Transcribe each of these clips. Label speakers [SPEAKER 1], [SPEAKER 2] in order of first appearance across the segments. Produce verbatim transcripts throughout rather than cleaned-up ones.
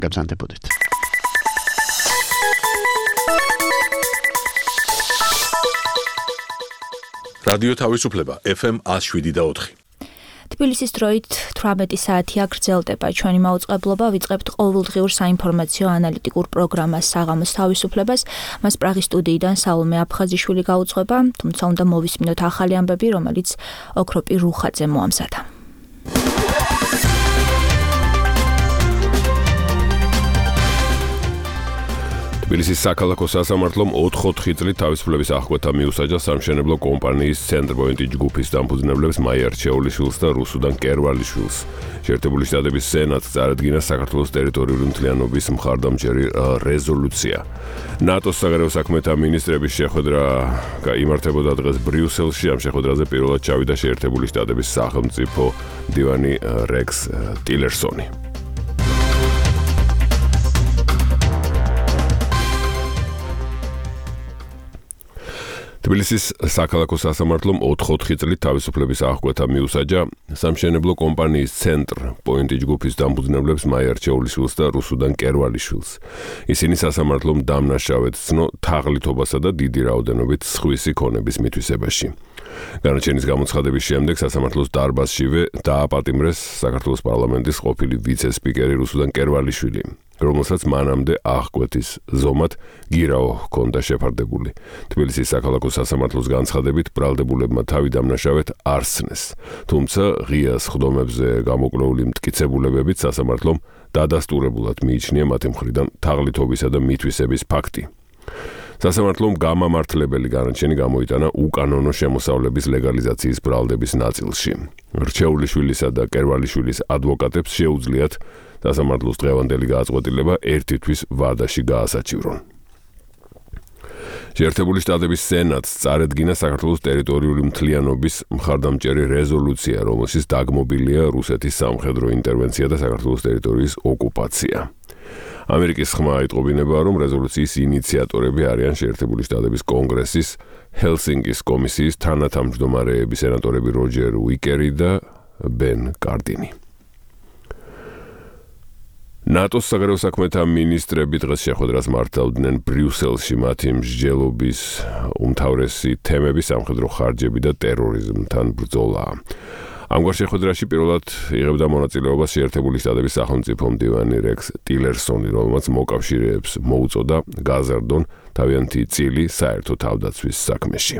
[SPEAKER 1] გაბრძანდებოდეთ.
[SPEAKER 2] რადიო თავისუფლება ეფ ემ one oh seven და four.
[SPEAKER 3] თბილისის დროით eighteen საათია გრძელდება ჩვენი მაუწყებლობა, ვიწყებთ ყოველდღიურ საინფორმაციო ანალიტიკურ პროგრამას საღამოს თავისუფლებას. მას პრაღის სტუდიიდან სალომე აფხაზიშვილი გაუძღვება, თუმცა უნდა მოვისმინოთ ახალი ამბები, რომელიც ოქროპი რუხაძე მოამზადა.
[SPEAKER 4] თბილისის საქალაქო სასამართლომ ოთხ-ოთხი წლით თავისუფლების აღკვეთა მიუსაჯა სამშენებლო კომპანიის ცენტრპოინტი ჯგუფის დამფუძნებლებს მაია რჩეულიშვილს და რუსუდან კერვალიშვილს. შეერთებული შტატების სენატს წარადგინა საქართველოს ტერიტორიული მთლიანობის მხარდამჭერი რეზოლუცია. ნატოს საგარეო საქმეთა მინისტრების შეხვედრა იმართებოდა დღეს ბრიუსელში. ამ შეხვედრაზე პირველად ჩავიდა შეერთებული შტატების სახელმწიფო მდივანი რექს ტილერსონი. თბილისის საქალაქო სასამართლომ ოთხ-ოთხი წლით თავისუფლების აღკვეთა მიუსაჯა სამშენებლო კომპანიის ცენტრპოინტი ჯგუფის დამფუძნებლებს მაია რჩეულიშვილს და რუსუდან კერვალიშვილს. ისინი სასამართლომ დამნაშავედ ცნო თაღლითობასა და დიდი რაოდენობით სხვისი ქონების მითვისებაში. განაჩენის გამოცხადების შემდეგ სასამართლოს დარბაზშივე დააპატიმრეს საქართველოს პარლამენტის ყოფილი ვიცე-სპიკერი რუსუდან კერვალიშვილი, რომელსაც მანამდე აღკვეთის ზომად გირაო ჰქონდა შეფარდებული. თბილისის საქალაქო სასამართლოს განცხადებით ბრალდებულებმა თავი დამნაშავედ არ სცნეს. თუმცა ღია სხდომებზე გამოკვლეული მტკიცებულებებით სასამართლომ დადასტურებულად მიიჩნია მათი მხრიდან თაღლითობისა და მითვისების ფაქტი. სასამართლომ გამამართლებელი განაჩენი გამოიტანა უკანონო შემოსავლების ლეგალიზაციის ბრალდების ნაწილში. რჩეულიშვილისა და კერვალიშვილის ადვოკატებს შეუძლიათ სასამართლოს დღევანდელი გააწყვეტილება ერთი თვის ვადაში გაასაჩივრონ. შეერთებული შტატების სენატს წარედგინა საქართველოს ტერიტორიული მთლიანობის მხარდამჭერი რეზოლუცია, რომელშიც დაგმობილია რუსეთის სამხედრო ინტერვენცია და საქართველოს ტერიტორიის ოკუპაცია. ამერიკის ხმა იტყობინება, რომ რეზოლუციის ინიციატორები არიან შეერთებული შტატების კონგრესის ჰელსინკის კომისიის თანათავმჯდომარეები სენატორები როჯერ უიკერი და ბენ კარდინი. ნატოს საგარეო საქმეთა მინისტრები დღეს შეხვედრას მართავდნენ ბრიუსელში. მათი მსჯელობის უმთავრესი თემები სამხედრო ხარჯები და ტერორიზმთან ბრძოლაა. ამგვარ შეხვედრაში პირველად იღებდა მონაწილეობას შეერთებული შტატების სახელმწიფო მდივანი რექს ტილერსონი, რომელმაც მოკავშირეებს მოუწოდა გაზარდონ თავიანთი წილი საერთო თავდაცვის საქმეში.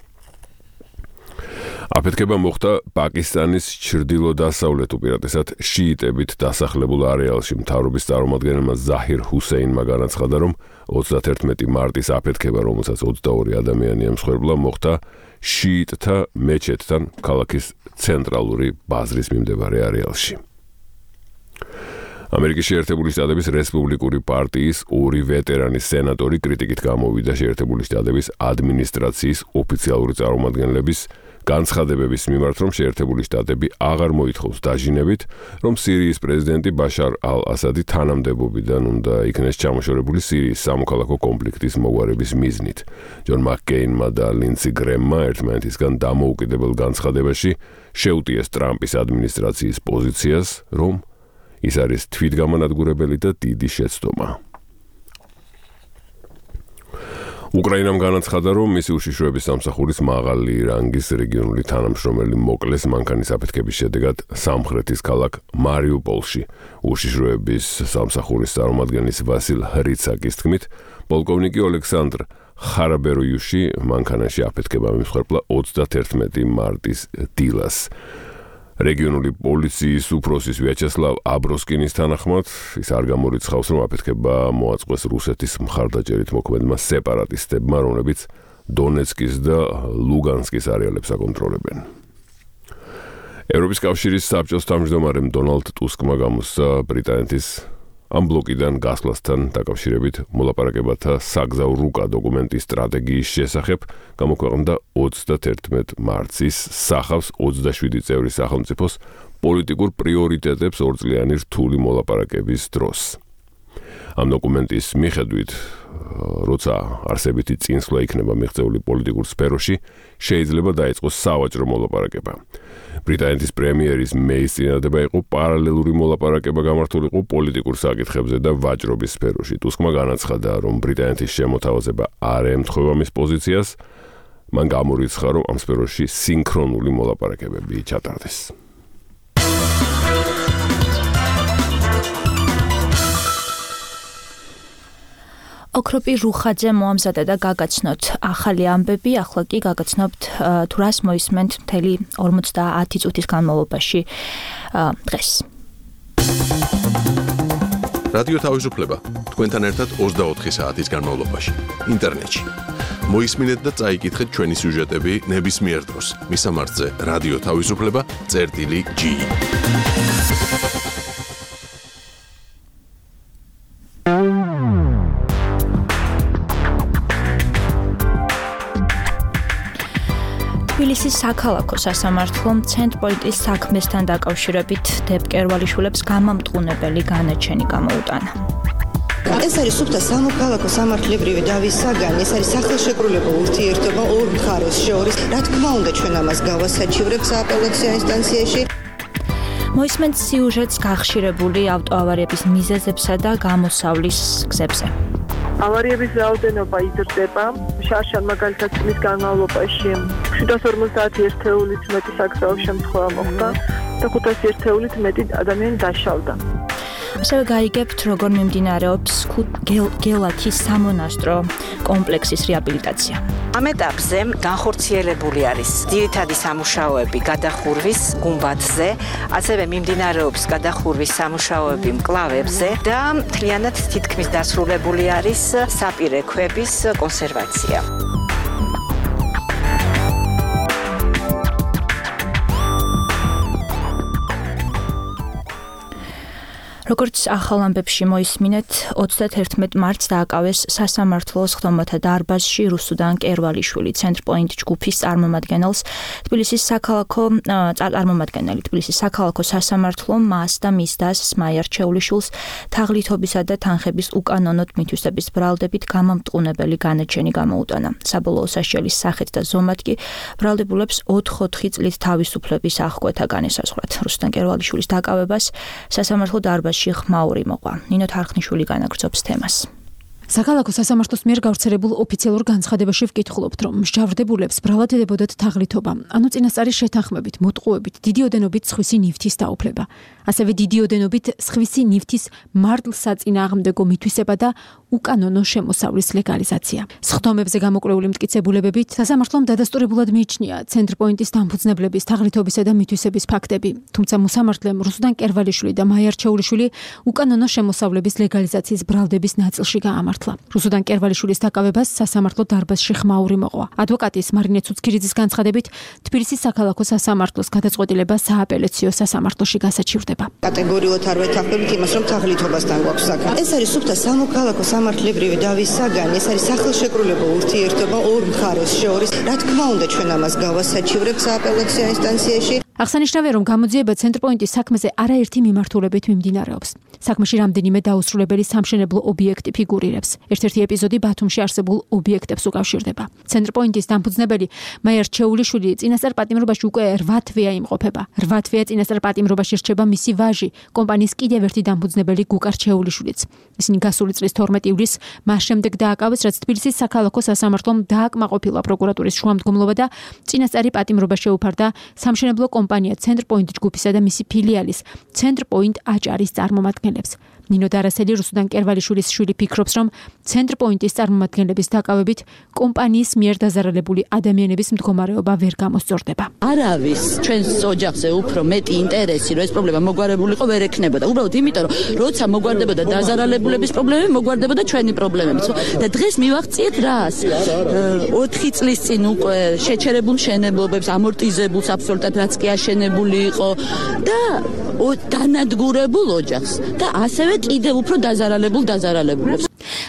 [SPEAKER 4] აფეთქება მოხდა პაკისტანის ჩრდილო-დასავლეთ უპირატესად შიიტებით დასახლებულ არეალში. მთავრობის წარმომადგენელმა ზაჰირ ჰუსეინმა განაცხადა, რომ ოცდაათერთმეტი მარტის აფეთქება, რომელსაც ოცდაორი ადამიანი ემსხვერპლა, მოხდა შიიტთა მეჩეთთან ქალაქის ცენტრალური ბაზრის მიმდებარე არეალში. ამერიკის შეერთებული შტატების რესპუბლიკური პარტიის ორი ვეტერანი სენატორი კრიტიკით გამოვიდა შეერთებული შტატების ადმინისტრაციის ოფიციალური წარმომადგენლების განცხადებების მიმართ, რომ შეერთებული შტატები აღარ მოითხოვს დაჟინებით, რომ სირიის პრეზიდენტი ბაშარ ალ-ასადი თანამდებობიდან უნდა იქნეს ჩამოშორებული სირიის სამოქალაქო კონფლიქტის მოგვარების მიზნით. ჯონ მაკკეინმა და ლინდსი გრემმა ერთმანეთისგან დამოუკიდებელ განცხადებაში შეუტიეს ტრამპის ადმინისტრაციის პოზიციას, რომ ის არის თვითგამანადგურებელი და დიდი შეცდომა. უკრაინამ განაცხადა, რომ მისი უშიშროების სამსახურის მაღალი რანგის რეგიონული თანამშრომელი მოკლეს მანქანის აფეთქების შედეგად სამხრეთის ქალაქ მარიუპოლში. უშიშროების სამსახურის წარმომადგენლის ვასილ ხრიცაკის თქმით, პოლკოვნიკი ოლექსანდრ ხარაბეროიუში მანქანაში აფეთქება მიმსხვერპლა ოცდაათერთმეტი მარტის დილას. რეგიონული პოლიციის უფროსის ვიაჩესლავ აბროსკინის თანახმად, ის არ გამორიცხავს, რომ აფეთქება მოაწყვეს რუსეთის მხარდაჭერით მოქმედმა სეპარატისტებმა, რომლებიც დონეცკის და ლუგანსკის არეალებს აკონტროლებენ. ევროპის კავშირის საბჭოს თავმჯდომარემ დონალდ ტუსკმა გამოსცა ბრიტანეთის ამ ბლოკიდან გასვლასთან დაკავშირებით მოლაპარაკებათა საგზაო რუკა დოკუმენტის სტრატეგიის შესახებ გამოქვეყნდა ოცდაათერთმეტი მარტს. ის სახავს ოცდაშვიდი წევრი სახელმწიფოს პოლიტიკურ პრიორიტეტებს ორწლიანი რთული მოლაპარაკების დროს. ამ დოკუმენტის მიხედვით, როცა არსებითი წინსვლა იქნება მიღწეული პოლიტიკურ სფეროში, შეიძლება დაიწყოს სავაჭრო მოლაპარაკება. ბრიტანეთის პრემიერის მეის წინადადება იყო პარალელური მოლაპარაკება გამართულიყო პოლიტიკურ საკითხებზე და ვაჭრობის სფეროში. ტუსკმა განაცხადა, რომ ბრიტანეთის შემოთავაზება არ ემთხვევა მის პოზიციას, მან გამორიცხა, რომ ამ სფეროში სინქრონული მოლაპარაკებები ჩატარდეს.
[SPEAKER 3] ოქროპი რუხაძე მოამზადა და გაგაცნოთ ახალი ამბები, ახლა კი გაგაცნობთ თუ რას მოისმენთ მთელი ორმოცდაათი წუთის განმავლობაში დღეს.
[SPEAKER 2] რადიო თავისუფლება თქვენთან ერთად ოცდაოთხი საათის განმავლობაში ინტერნეტში. მოისმინეთ და წაიკითხეთ ჩვენი სიუჟეტები ნებისმიერ დროს. მისამართზე რადიო თავისუფლება წერტილი ჯი. თბილისის საქალაქო სასამართლომ ცენტრპოინტის საქმესთან დაკავშირებით დებ კერვალიშვილებს გამამტყუნებელი განაჩენი გამოუტანა.
[SPEAKER 1] ეს არის სუფთა სამოქალაქო სამართლებრივი დავის საგანი, ეს არის სახელშეკრულებო ურთიერთობა ორ მხარეს შორის. რა თქმა უნდა, ჩვენ ამას გავასაჩივრებთ სააპელაციო ინსტანციაში.
[SPEAKER 3] მოისმენთ სიუჟეტს გახშირებული ავტოავარიების მიზეზებსა და გამოსავლის გზებზე.
[SPEAKER 5] ავარიების რაოდენობა იზრდება. შარშან მაგალითად წლის განმავლობაში შვიდას ორმოცდაათი ერთეულით მეტი საკრძალო შემთხვევა მოხდა და ხუთასი ერთეულით მეტი ადამიანი დაშავდა.
[SPEAKER 3] ასევე გაიგებთ, როგორ მიმდინარეობს გელათის სამონასტრო კომპლექსის რეაბილიტაცია.
[SPEAKER 6] ამ ეტაპზე განხორციელებული არის ძირითადი სამუშაოები გადახურვის გუმბათზე, ასევე მიმდინარეობს გადახურვის სამუშაოები მკლავებზე და მთლიანად თითქმის დასრულებული არის საპირე ქვების კონსერვაცია.
[SPEAKER 3] როგორც ახალ ამბებში მოისმინეთ, ოცდაათი მარტს დააკავეს სასამართლოს ხდომათა დარბაზში რუსუდან კერვალიშვილი ცენტრპოინტ ჯგუფის წარმომადგენელს. თბილისის საქალაქო წარმომადგენელი თბილისის საქალაქო სასამართლომ მას და მის დას სმაია რჩეულიშვილს თაღლითობისა და თანხების უკანონოდ მითვისების ბრალდებით გამამტყუნებელი განაჩენი გამოუტანა. საბოლოო სასჯელის სახით და ზომად კი ბრალდებულებს ოთხ-ოთხი წლით თავისუფლების აღკვეთა განესაზღვრათ. რუსუდან კერვალიშვილის დაკავებას სასამართლო დარბაზში ხმაური მოყვა. ნინო თარხნიშვილი განაგრძობს თემას.
[SPEAKER 7] საქალაქო სასამართლოს მიერ გავრცელებულ ოფიციალურ განცხადებაში ვკითხულობთ, რომ მსჯავრდებულებს ბრალად ედებოდათ თაღლითობა, ანუ წინასწარი შეთანხმებით, მოტყუებით, დიდი ოდენობით სხვისი ნივთის დაუფლება. ასევე დიდი ოდენობით სხვისი ნივთის მართლსაწინააღმდეგო მითვისება და უკანონო შემოსავლის ლეგალიზაცია. სხდომებზე გამოკვლეული მტკიცებულებებით სასამართლომ დადასტურებულად მიიჩნია ცენტრპოინტის დამფუძნებლების თაღლითობისა და მითვისების ფაქტები, თუმცა მოსამართლემ რუსუდან კერვალიშვილი და მაია რჩეულიშვილი უკანონო შემოსავლების ლეგალიზაციის ბრალდების ნაწილში გაამართლა. რუსუდან კერვალიშვილის დაკავებას სასამართლო დარბაზში ხმაური მოყვა. ადვოკატის მარინე ცუცქირიძის განცხადებით, თბილისის საქალაქო სასამართლოს გადაწყვეტილება სააპელაციო სასამართლოში გასაჩივრდება.
[SPEAKER 1] კატეგორიულად არ ვეთანხმებით იმას, რომ თაღლითობასთან გვაქვს საქმე. ეს არის სუფთა სამოქალაქო სამართლებრივი დავის საგანი, ეს არის სახელშეკრულებო ურთიერთობა ორ მხარეს შორის. რა თქმა უნდა, ჩვენ ამას გავასაჩივრებთ სააპელაციო ინსტანციაში.
[SPEAKER 7] აღსანიშნავია, რომ გამოძიება ცენტრპოინტის საქმეზე არაერთი მიმართულებით მიმდინარეობს. საქმეში რამდენიმე დაუსრულებელი სამშენებლო ობიექტი ფიგურირებს. ერთ-ერთი ეპიზოდი ბათუმში არსებულ ობიექტებს უკავშირდება. ცენტრპოინტის დამფუძნებელი მაია რჩეულიშვილი წინასწარ პატიმრობაში უკვე რვა თვეა იმყოფება. რვა თვეა წინასწარ პატიმრობაში რჩება მისი ვაჟი, კომპანიის კიდევ ერთი დამფუძნებელი გუკა რჩეულიშვილიც. ისინი გასული წლის თორმეტი ივლისს მას შემდეგ დააკავეს, რაც თბილისის საქალაქო სასამართლომ დააკმაყოფილა პროკურატურის შუამდგომლობა და წინასწარი პატიმრობა შეუფარდა სამშენებლო კომპანია ცენტრპოინტ ჯგუფისა და მისი ფილიალის ცენტრპოინტ აჭარის წარმომადგენლებს. ნინო დარასელი რუსუდან კერვალიშვილის შვილი ფიქრობს, რომ ცენტრპოინტის წარმომადგენლების დაკავებით კომპანიის მიერ დაზარალებული ადამიანების მდგომარეობა ვერ გამოსწორდება.
[SPEAKER 8] არავის ჩვენს ოჯახზე უფრო მეტი ინტერესი, რომ ეს პრობლემა მოგვარებულიყო, ვერ ექნებოდა. უბრალოდ იმიტომ, რომ როცა მოგვარდებოდა დაზარალებულების პრობლემები, მოგვარდებოდა ჩვენი პრობლემებიც. და დღეს მივაღწიეთ რას? ოთხი წლის წინ უკვე შეჩერებულ მშენებლობებს, ამორტიზებულს აბსოლუტურად რაც კი აშენებული იყო და დანადგურებულ ოჯახს და ასევე კიდევ უფრო დაზარალებულ დაზარალებულებს.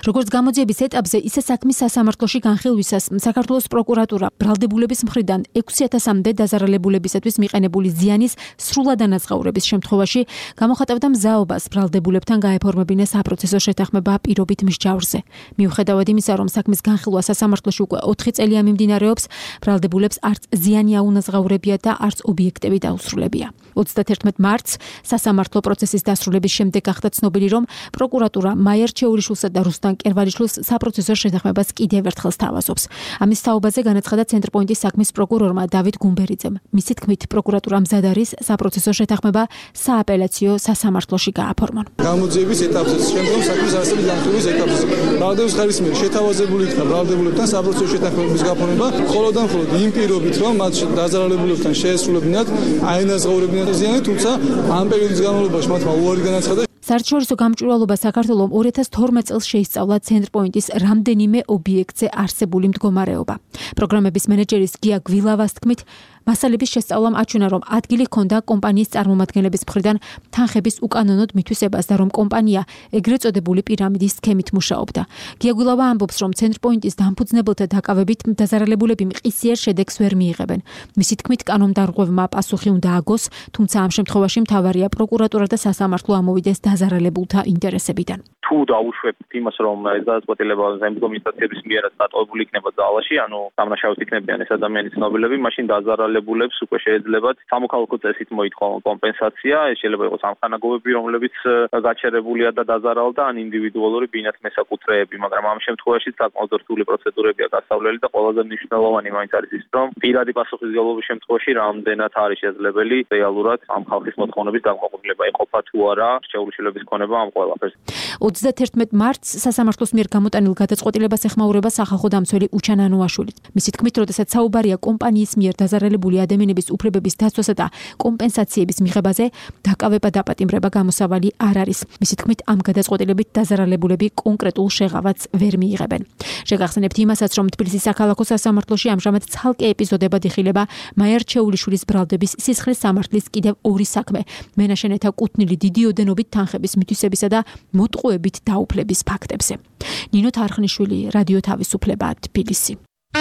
[SPEAKER 7] როგორც გამოძიების ეტაპზე, ისე საქმის სასამართლოში განხილვისას საქართველოს პროკურატურა ბრალდებულების მხრიდან ექვსი ათასამდე დაზარალებულებისათვის მიყენებული ზიანის სრულად ანაზღაურების შემთხვევაში გამოხატავდა მზაობას ბრალდებულებთან გაეფორმებინეს საპროცესო შეთანხმება პირობით მსჯავრზე. მიუხედავად იმისა, რომ საქმის განხილვა სასამართლოში უკვე ოთხი წელია მიმდინარეობს, ბრალდებულებს არც ზიანი აუნაზღაურებია და არც ობიექტები დაუსრულებია. ოცდათერთმეტ მარტს სასამართლო პროცესის დასრულების შემდეგ გახდა ცნობილი, რომ პროკურატურა მაია რჩეულიშვილსა და რუსტან კერვალიშვილს საპროცესო შეთანხმებას კიდევ ერთხელ სთავაზობს. ამის თაობაზე განაცხადა ცენტრპოინტის საქმის პროკურორმა დავით გუმბერიძემ. მისი თქმით, პროკურატურა მზად არის საპროცესო შეთანხმება სააპელაციო სასამართლოში გააფორმონ.
[SPEAKER 9] გამოძიების ეტაპზე, შემდგომ საქმის არსების განხილვის ეტაპზე, ბრალდების ხარის მიერ შეთავაზებული იქნა ბრალდებულებთან საპროცესო შეთანხმების გაფორმება, მხოლოდ და მხოლოდ იმ პირობით, რომ მათ დაზარალებულებთან შეესრულებინათ აინაზღაურებინათ ზიანი, თუმცა ამ პერიოდის განმავლობაში მათმა უარი განაცხადა.
[SPEAKER 7] საერთაშორისო გამჭვირვალობა საქართველოს ორი ათას თორმეტ წელს შეისწავლა ცენტრპოინტის რამდენიმე ობიექტზე არსებული მდგომარეობა. პროგრამების მენეჯერის გია გვილავას თქმით, მასალების შესწავლამ აჩვენა, რომ ადგილი ჰქონდა კომპანიის წარმომადგენლების მხრიდან თანხების უკანონოდ მითვისებას და რომ კომპანია ეგრეთ წოდებული პირამიდის სქემით მუშაობდა. გია გვილავა ამბობს, რომ ცენტრპოინტის დამფუძნებელთა დაკავებით დაზარალებულები მყისიერ შედეგს ვერ მიიღებენ. მისი თქმით, კანონმდარღვევმა პასუხი უნდა აგოს, თუმცა ამ შემთხვევაში მთავარია პროკურატურა და სასამართლო ამოვიდეს დაზარალებულთა ინტერესებიდან.
[SPEAKER 10] თუ დაუშვებთ იმას, რომ ეს გადაწყვეტილება ზემდგომი ინსტანციების მიერაც დატოვებული იქნება ძალაში, ანუ დამნაშავედ იქნებიან ეს ადამიანის ცნობილები, მაშინ დაზარალებულებს უკვე შეეძლებათ სამოქალაქო წესით მოითხოვონ კომპენსაცია, ეს შეიძლება იყოს ამ ხანაგობები, რომლებიც გაჩერებულია და დაზარალდა, ან ინდივიდუალური ბინათ მესაკუთრეები, მაგრამ ამ შემთხვევაში საკმაოდ რთული პროცედურებია გასავლელი და ყველაზე მნიშვნელოვანი მაინც არის ის, რომ პირადი პასუხისმგებლობის შემთხვევაში რამდენად არის შესაძლებელი რეალურად ამ ხალხის მოთხოვნების დაკმაყოფილება იყოფა თუ არა რჩეულიშვილების ქონება ამ ყველაფერს.
[SPEAKER 7] ოცდათერთმეტ მარტს სასამართლოს მიერ გამოტანილ გადაწყვეტილებას ეხმაურება სახალხო დამცველი უჩან ანუაშვილი. მისი თქმით, როდესაც საუბარია კომპანიის მიერ დაზარალებული ადამიანების უფლებების დაცვასა და კომპენსაციების მიღებაზე, დაკავება დაპატიმრება გამოსავალი არ არის. მისი თქმით, ამ გადაწყვეტილებით დაზარალებულები კონკრეტულ შეღავაც ვერ მიიღებენ. შეგახსენებთ იმასაც, რომ თბილისის საქალაქო სასამართლოში ამჟამად ცალკე ეპიზოდებად იხილება მაია რჩეულიშვილის ბრალდების სისხლის სამართლის კიდევ ორი საქმე. მენაშენეთა კუთვნილი დიდი ოდენობით თანხების მითვისებისა და მოტყუებით დაუფლების ფაქტებზე. ნინო თარხნიშვილი, რადიო თავისუფლება, თბილისი.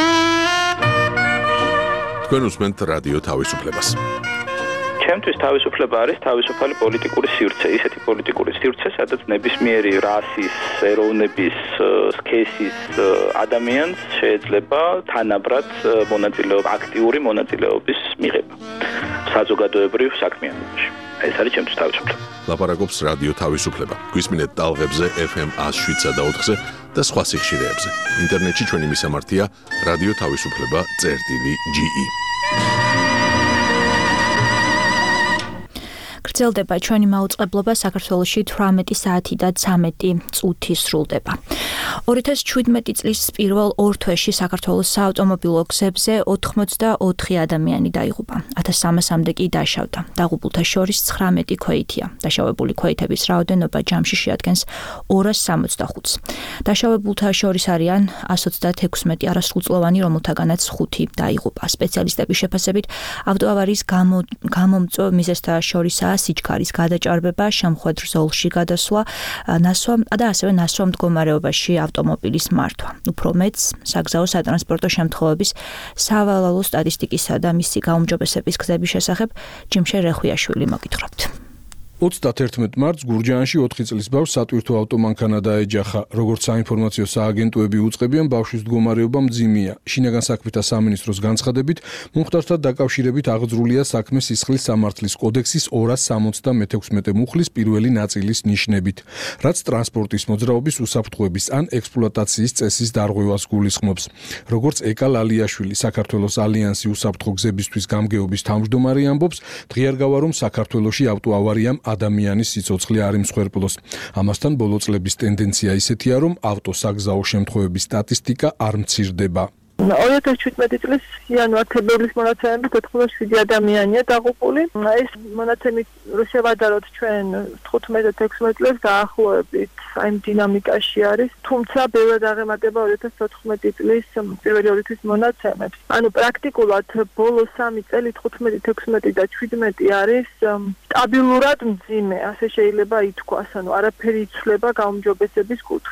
[SPEAKER 2] თქვენ უსმენთ რადიო თავისუფლებას.
[SPEAKER 11] ჩემთვის თავისუფლება არის თავისუფალი პოლიტიკური სივრცე, ისეთი პოლიტიკური სივრცე, სადაც ნებისმიერი რასის, ეროვნების, სქესის ადამიანს შეიძლება თანაბრად მონაწილეობა, აქტიური მონაწილეობის მიღება საზოგადოებრივ საქმიანობაში. ეს არის ჩემთვის თავისუფლება.
[SPEAKER 2] ლაპარაკობს რადიო თავისუფლება. გვისმინეთ ტალღებზე ეფ ემ one oh seven point four-ზე და სხვა სიხშირეებზე. ინტერნეტში ჩვენი მისამართია რადიო თავისუფლება წერტილი ჯი ი.
[SPEAKER 3] გრძელდება ჩვენი მაუწყებლობა საქართველოში თვრამეტი საათი და ცამეტი წუთი სრულდება. ორი ათას შვიდმეტი წლის პირველ ორ თვეში საქართველოს საავტომობილო გზებზე ოთხმოცდაოთხი ადამიანი დაიღუპა. ათას სამასამდე კი დაშავდა. დაღუპულთა შორის ცხრამეტი ქვეითია. დაშავებული ქვეითების რაოდენობა ჯამში შეადგენს ორას სამოცდახუთს. დაშავებულთა შორის არიან one ოცდაექვსი არასრულწლოვანი, რომელთაგანაც ხუთი დაიღუპა. სპეციალისტების შეფასებით ავტოავარიის გამომწვევ მიზეზთა შორისაა სიჩქარის გადაჭარბება, შემხვედრ ზოლში გადასვლა, ნასვა და ასევე ნასვა მდგომარეობაში ავტომობილის მართვა. უფრო მეც საგზაო სატრანსპორტო შემთხვევების სავალალო სტატისტიკისა და მისი გაუმჯობესების გზების შესახებ ჯიმშე რეხვიაშვილი მოგითხრობთ.
[SPEAKER 12] ოცდათერთმეტ მარტს გურჯაანში ოთხი წლის ბავშვს სატვირთო ავტომანქანა დაეჯახა. როგორც საინფორმაციო სააგენტოები უწყებიან, ბავშვის მდგომარეობა მძიმეა. შინაგან საქმეთა სამინისტროს განცხადებით, მომხდართან დაკავშირებით აღძრულია საქმე სისხლის სამართლის კოდექსის ორას სამოცდამექვსმეტე მუხლის პირველი ნაწილის ნიშნებით, რაც ტრანსპორტის მოძრაობის უსაფრთხოების ან ექსპლუატაციის წესის დარღვევას გულისხმობს. როგორც ეკა ლალიაშვილი, საქართველოს ალიანსი უსაფრთხო გზებისთვის გამგეობის თავმჯდომარე ამბობს, დღიარგავა რომ საქართველოში ავტოავარიამ ადამიანის სიცოცხლე არ იმსხვერპლოს. ამასთან ბოლო წლების ტენდენცია ისეთია, რომ ავტოსაგზაო შემთხვევების სტატისტიკა არ მცირდება.
[SPEAKER 5] ორი ათას შვიდმეტი წლის იანვარ-თებერვლის მონაცემებით ოთხმოცდაშვიდი ადამიანია დაღუპული. ეს მონაცემი რო შევადაროთ ჩვენ თხუთმეტ და ექვსმეტ წელს დაახლოებით აი დინამიკაში არის, თუმცა ბევრად აღემატება ორი ათას თოთხმეტი წლის პირველი ორი თვის მონაცემებს. ანუ პრაქტიკულად ბოლო სამი წელი თხუთმეტი, ექვსმეტი და შვიდმეტი არის სტაბილურად მძიმე, ასე შეიძლება ითქვას, ანუ არაფერი იცვლება გაუმჯობესების კუთხით.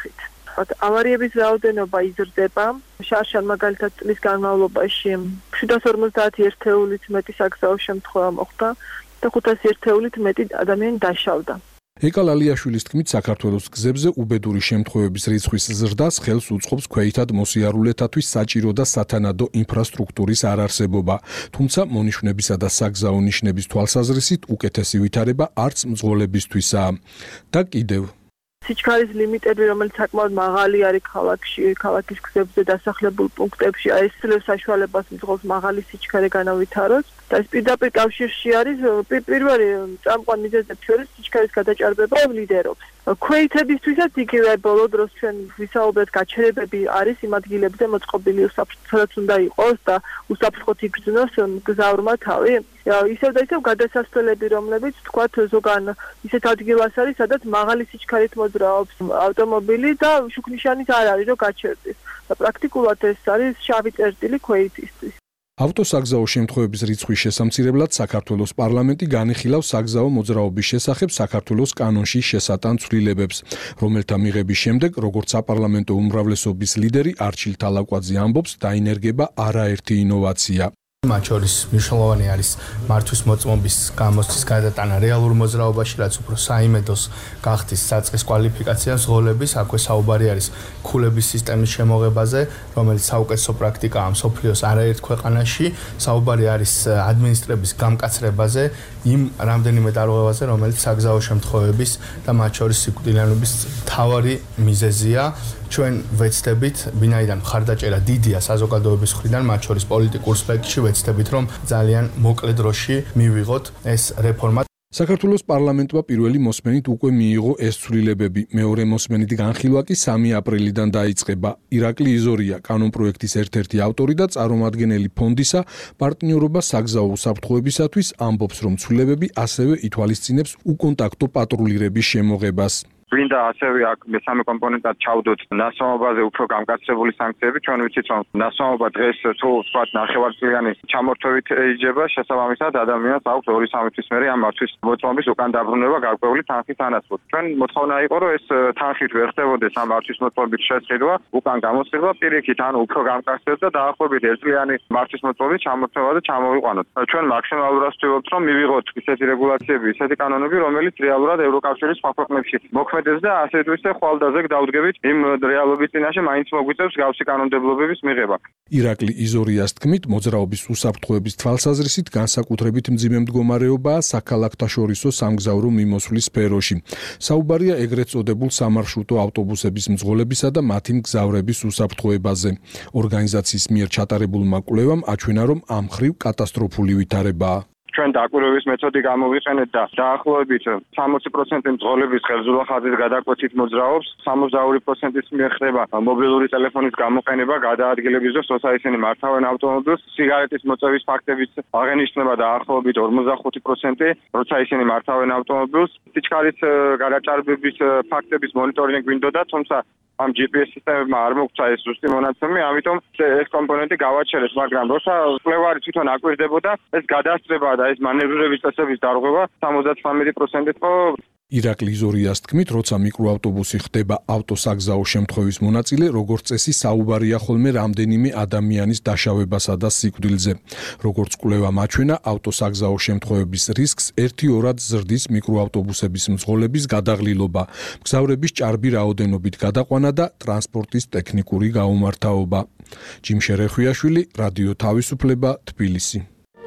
[SPEAKER 5] ავარიების რაოდენობა იზრდება. შარშან მაგალითად წლის განმავლობაში შვიდას ორმოცდაათი ერთეულით მეტი საგზაო შემთხვევა მოხდა და ხუთასი ერთეულით მეტი ადამიანი დაშავდა.
[SPEAKER 12] ეკა ლალიაშვილის თქმით, საქართველოს გზებზე უბედური შემთხვევების რიცხვის ზრდას ხელს უწყობს ქვეითად მოსიარულეთათვის საჭირო და სათანადო ინფრასტრუქტურის არარსებობა. თუმცა მონიშნებისა და საგზაო ნიშნების თვალსაზრისით უკეთესი ვითარება არც მძღოლებისთვისაა. და კიდევ
[SPEAKER 5] სიჩქარის ლიმიტები, რომელიც საკმაოდ მაღალი არის ქალაქში, ქალაქის გზებზე დასახლებულ პუნქტებში, აი ეს ცდილობს საშუალებას მძღოლს მაღალი სიჩქარე განავითაროს. და ეს პირდაპირ კავშირში არის პირველი წამყვან მიზეზებს შორის სიჩქარის გადაჭარბება ლიდერობს. ქვეითებისთვისაც იგივე ბოლო დროს ჩვენ ვისაუბრეთ, გაჩერებები არის იმ ადგილებზე მოწყობილი უსაფრთხოც უნდა იყოს და უსაფრთხოდ იგრძნოს მგზავრმა თავი. ისევ და ისევ გადასასვლელები, რომლებიც თქვათ ზოგან ისეთ ადგილას არის, სადაც მაღალი სიჩქარით მოძრაობს ავტომობილი და შუქნიშანიც არ არის, რომ გაჩერდეს. და პრაქტიკულად ეს არის შავი წერტილი ქვეითისთვის.
[SPEAKER 12] ავტოსაგზაო შემთხვევების რიცხვის შესამცირებლად საქართველოს პარლამენტი განიხილავს საგზაო მოძრაობის შესახებ საქართველოს კანონში შესატან ცვლილებებს, რომელთა მიღების შემდეგ, როგორც საპარლამენტო უმრავლესობის ლიდერი არჩილ თალაკვაძე ამბობს, დაინერგება არაერთი ინოვაცია.
[SPEAKER 13] მათ შორის მნიშვნელოვანი არის მართვის მოწმობის გამოსცის გადატანა რეალურ მოძრაობაში, რაც უფრო საიმედოს გახდის საწყის კვალიფიკაცია მძღოლების, აქვე საუბარი არის ქულების სისტემის შემოღებაზე, რომელიც საუკეთესო პრაქტიკაა მსოფლიოს არაერთ ქვეყანაში, საუბარი არის ადმინისტრების გამკაცრებაზე, იმ რამდენიმე დარღვევაზე, რომელიც საგზაო შემთხვევების და მათ შორის სიკვდილიანობის მთავარი მიზეზია. ჩვენ ვეცდებით, ვინაიდან მხარდაჭერა დიდია საზოგადოების მხრიდან, მათ შორის პოლიტიკურ სპექტრში ვეცდებით, რომ ძალიან მოკლე დროში მივიღოთ ეს რეფორმა.
[SPEAKER 12] საქართველოს პარლამენტმა პირველი მოსმენით უკვე მიიღო ეს ცვლილებები. მეორე მოსმენით განხილვა კი სამი აპრილიდან დაიწყება. ირაკლი იზორია, კანონპროექტის ერთ-ერთი ავტორი და წარმომადგენელი ფონდისა პარტნიორობა საგზაო უსაფრთხოებისათვის, ამბობს, რომ ცვლილებები ასევე ითვალისწინებს უკონტაქტო პატრულირების შემოღებას.
[SPEAKER 14] გვინდა ასევე აქ მესამე კომპონენტად ჩავდოთ ნასვამობაზე უფრო გამკაცრებული სანქციები. ჩვენ ვიცით, რომ ნასვამობა დღეს თუ ვთქვათ ნახევარწლიანი ჩამორთვევით ეიჯება, შესაბამისად ადამიანს აქვს ორი სამი თვის მერე ამ მართვის მოწმობის უკან დაბრუნება გარკვეული თანხის თანახმად. ჩვენ მოთხოვნა იყო, რომ ეს თანხით ვერ ხდებოდეს ამ მართვის მოწმობის შესყიდვა, უკან გამოსყიდვა პირიქით, ანუ უფრო გამკაცრდეს და დაახლოებით ერთწლიანი მართვის მოწმობის ჩამორთვევაზე ჩამოვიყვანოთ. ჩვენ მაქსიმალურად ვცდილობთ, რომ მივიღოთ ისეთი რეგულაციები, ისეთი კანონები, რომელიც რეალურად ევროკავშირის სხვა ქვეყნებში მოქმედებს და ასე თუ ისე ხვალდაზე დავდგებით იმ რეალობის წინაშე მაინც მოგვიწევს გავსი კანონმდებლობების მიღება.
[SPEAKER 12] ირაკლი იზორიას თქმით, მოძრაობის უსაფრთხოების თვალსაზრისით განსაკუთრებით მძიმე მდგომარეობაა საქალაქთაშორისო სამგზავრო მიმოსვლის სფეროში. საუბარია ეგრეთ წოდებულ სამარშრუტო ავტობუსების მძღოლებისა და მათი მგზავრების უსაფრთხოებაზე. ორგანიზაციის მიერ ჩატარებულმა კვლევამ აჩვენა, რომ ამ მხრივ კატასტროფული ვითარებაა.
[SPEAKER 14] ჩვენ დაკვირვების მეთოდი გამოვიყენეთ და დაახლოებით სამოცი პროცენტი მძღოლების ხელზურა ხაზის გადაკვეთით მოძრაობს, სამოცდაორი პროცენტის მიერ ხდება მობილური ტელეფონის გამოყენება გადაადგილების დროს, როცა ისინი მართავენ ავტომობილს, სიგარეტის მოწევის ფაქტების აღენიშნება დაახლოებით ორმოცდახუთი პროცენტი, როცა ისინი მართავენ ავტომობილს, სიჩქარის გადაჭარბების ფაქტების მონიტორინგი გვინდოდა, თუმცა ამ ჯი პი ეს სისტემებმა არ მოგცა ეს ზუსტი მონაცემი, ამიტომ ეს კომპონენტი გავაჩერეს, მაგრამ როცა კვლევარი თვითონ აკვირდებოდა, ეს გადასწრება და ეს მანევრირების წესების დარღვევა სამოცდათვრამეტი პროცენტით იყო.
[SPEAKER 12] ირაკლი იზორიას თქმით, როცა მიკროავტობუსი ხდება ავტოსაგზაო შემთხვევის მონაწილე, როგორც წესი საუბარია ხოლმე რამდენიმე ადამიანის დაშავებასა და სიკვდილზე. როგორც კვლევამ აჩვენა, ავტოსაგზაო შემთხვევების რისკს ერთი-ორად ზრდის მიკროავტობუსების მძღოლების გადაღლილობა, მგზავრების ჭარბი რაოდენობით გადაყვანა და ტრანსპორტის ტექნიკური გაუმართავობა. ჯიმშე რეხვიაშვილი, რადიო თავისუფლება, თბილისი.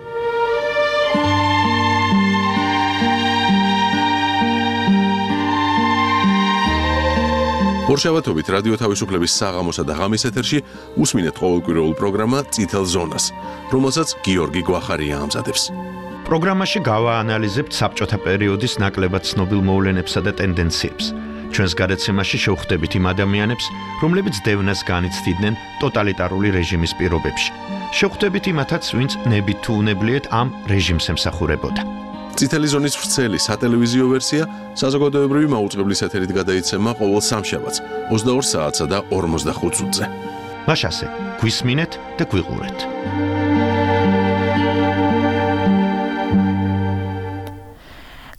[SPEAKER 2] ორშაბათობით რადიო თავისუფლების საღამოსა და ღამის ეთერში უსმინეთ ყოველკვირეულ პროგრამა წითელ ზონას, რომელსაც გიორგი გვახარია ამზადებს.
[SPEAKER 15] პროგრამაში გავაანალიზებთ საბჭოთა პერიოდის ნაკლებად ცნობილ მოვლენებსა და ტენდენციებს. ჩვენს გადაცემაში შევხვდებით იმ ადამიანებს, რომლებიც დევნას განიცდიდნენ ტოტალიტარული რეჟიმის პირობებში. შევხვდებით იმათაც, ვინც ნებით თუ უნებლიეთ ამ რეჟიმს ემსახურებოდა.
[SPEAKER 2] წითელი ზონის ვრცელი სატელევიზიო ვერსია საზოგადოებრივი მაუწყებლის ეთერით გადაიცემა ყოველ სამშაბათს ოცდაორ საათსა და ორმოცდახუთ წუთზე.
[SPEAKER 15] მაშასე, გვისმინეთ და გვიყურეთ.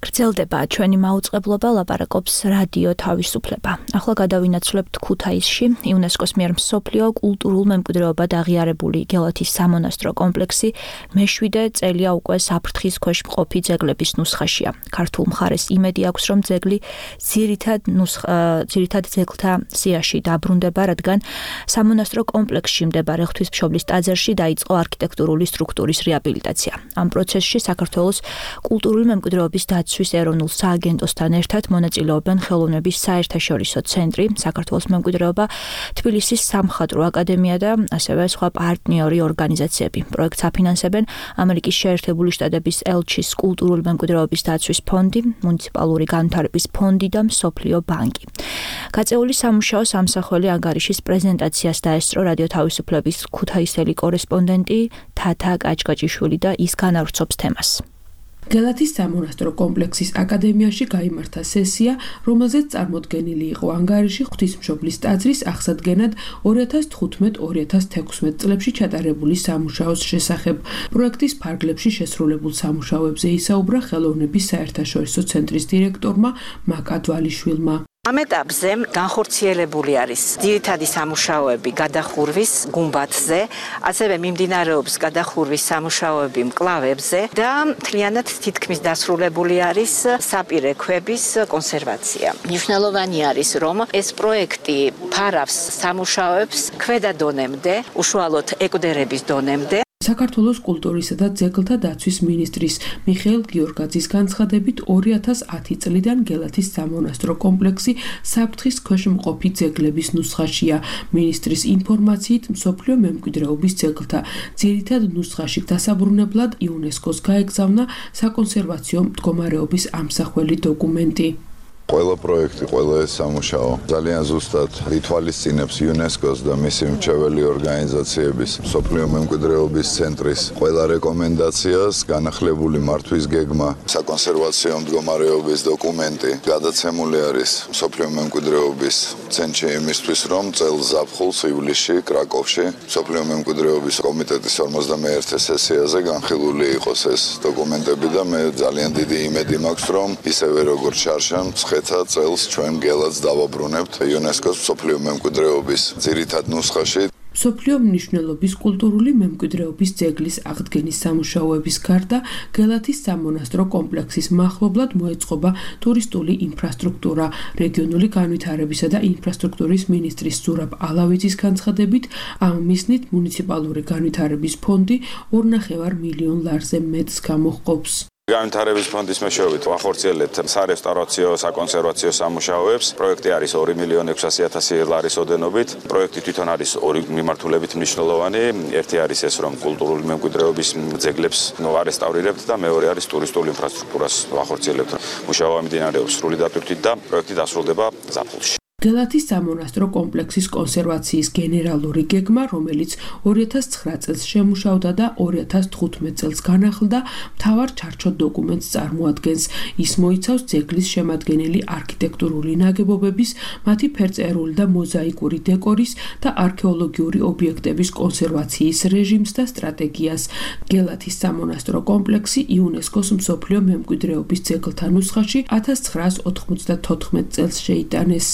[SPEAKER 3] გრძელდება ჩვენი მაუწყებლობა, ლაპარაკობს რადიო თავისუფლება. ახლა გადავინაცვლებთ ქუთაისში იუნესკოს მიერ მსოფლიო კულტურულ მემკვიდრეობად აღიარებული გელათის სამონასტრო კომპლექსი მეშვიდე წელია უკვე საფრთხის ქვეშ მყოფი ძეგლების ნუსხაშია. ქართულ მხარეს იმედი აქვს, რომ ძეგლი ძირითად ნუსხა ძირითად ძეგლთა სიაში დაბრუნდება, რადგან სამონასტრო კომპლექსში მდებარე ღვთისმშობლის ტაძარში დაიწყო არქიტექტურული სტრუქტურის რეაბილიტაცია. ამ პროცესში საქართველოს კულტურული მემკვიდრეობის დაცვის ეროვნულ სააგენტოსთან ერთად მონაწილეობენ ხელოვნების საერთაშორისო ცენტრი, საქართველოს მემკვიდრეობა, თბილისის სამხატვრო აკადემია და ასევე სხვა პარტნიორი ორგანიზაციები. პროექტს აფინანსებენ ამერიკის შეერთებული შტატების ელჩის კულტურული მემკვიდრეობის დაცვის ფონდი, მუნიციპალური განვითარების ფონდი და მსოფლიო ბანკი. გაწეული სამუშაო სამსახველი ანგარიშის პრეზენტაციას დაესწრო რადიო თავისუფლების ქუთაისელი კორესპონდენტი თათა კაჭკაჭიშვილი და ის განავრცობს თემას.
[SPEAKER 16] გელათის სამონასტრო კომპლექსის აკადემიაში გაიმართა სესია, რომელზეც წარმოდგენილი იყო ანგარიში ღვთისმშობლის ტაძრის აღსადგენად ორი ათას თხუთმეტ ორი ათას თექვსმეტ წლებში ჩატარებული სამუშაოს შესახებ. პროექტის ფარგლებში შესრულებულ სამუშაოებზე ისაუბრა ხელოვნების საერთაშორისო ცენტრის დირექტორმა მაკა დვალიშვილმა.
[SPEAKER 6] ამ ეტაპზე განხორციელებული არის ძირითადი სამუშაოები გადახურვის გუმბათზე, ასევე მიმდინარეობს გადახურვის სამუშაოები მკლავებზე და მთლიანად თითქმის დასრულებული არის საპირე ქვების კონსერვაცია. მნიშვნელოვანი არის, რომ ეს პროექტი ფარავს სამუშაოებს ქვედა დონემდე, უშუალოდ ეკვდერების დონემდე.
[SPEAKER 16] საქართველოს კულტურისა და ძეგლთა დაცვის მინისტრის მიხეილ გიორგაძის განცხადებით ორი ათას ათი წლიდან გელათის სამონასტრო კომპლექსი საფრთხის ქვეშ მყოფი ძეგლების ნუსხაშია. მინისტრის ინფორმაციით მსოფლიო მემკვიდრეობის ძეგლთა ძირითად ნუსხაში დასაბრუნებლად იუნესკოს გაეგზავნა საკონსერვაციო მდგომარეობის ამსახველი დოკუმენტი.
[SPEAKER 17] ყველა პროექტი, ყველა ეს სამუშაო ძალიან ზუსტად ითვალისწინებს იუნესკოს და მისი მრჩეველი ორგანიზაციების მსოფლიო მემკვიდრეობის ცენტრის ყველა რეკომენდაციას, განახლებული მართვის გეგმა, საკონსერვაციო მდგომარეობის დოკუმენტი გადაცემული არის მსოფლიო მემკვიდრეობის ცენტრში იმისთვის, რომ წელს ზაფხულს ივლისში კრაკოვში მსოფლიო მემკვიდრეობის კომიტეტის ორმოცდამეერთე სესიაზე განხილული იყოს ეს დოკუმენტები და მე ძალიან დიდი იმედი მაქვს, რომ ისევე როგორც შარშან ხეთა წელს ჩვენ გელათს დავაბრუნებთ იუნესკოს მსოფლიო მემკვიდრეობის ძირითად ნუსხაში.
[SPEAKER 16] მსოფლიო მნიშვნელობის კულტურული მემკვიდრეობის ძეგლის აღდგენის სამუშაოების გარდა გელათის სამონასტრო კომპლექსის მახლობლად მოეწყობა ტურისტული ინფრასტრუქტურა. რეგიონული განვითარებისა და ინფრასტრუქტურის მინისტრის ზურაბ ალავიძის განცხადებით, ამ მიზნით მუნიციპალური განვითარების ფონდი ორ ნახევარ მილიონ ლარზე მეტს გამოჰყოფს.
[SPEAKER 18] განვითარების ფონდის მეშვეობით ვახორციელებთ სარესტავრაციო, საკონსერვაციო სამუშაოებს. პროექტი არის ორი მილიონი ექვსასი ათასი ლარის ოდენობით. პროექტი თვითონ არის ორი მიმართულებით მნიშვნელოვანი. ერთი არის ეს, რომ კულტურული მემკვიდრეობის ძეგლებს ვარესტავრირებთ და მეორე არის ტურისტული ინფრასტრუქტურას ვახორციელებთ. მუშაობა მიმდინარეობს სრული დატვირთვით და პროექტი დასრულდება ზაფხულში.
[SPEAKER 16] გელათის სამონასტრო კომპლექსის კონსერვაციის გენერალური გეგმა, რომელიც ორი ათას ცხრა წელს შემუშავდა და ორი ათას თხუთმეტ წელს განახლდა, მთავარ ჩარჩო დოკუმენტს წარმოადგენს. ის მოიცავს ძეგლის შემადგენელი არქიტექტურული ნაგებობების, მათი ფერწერული და მოზაიკური დეკორის და არქეოლოგიური ობიექტების კონსერვაციის რეჟიმს და სტრატეგიას. გელათის სამონასტრო კომპლექსი იუნესკოს მსოფლიო მემკვიდრეობის ძეგლთა ნუსხაში ათას ცხრაას ოთხმოცდათოთხმეტ წელს შეიტანეს.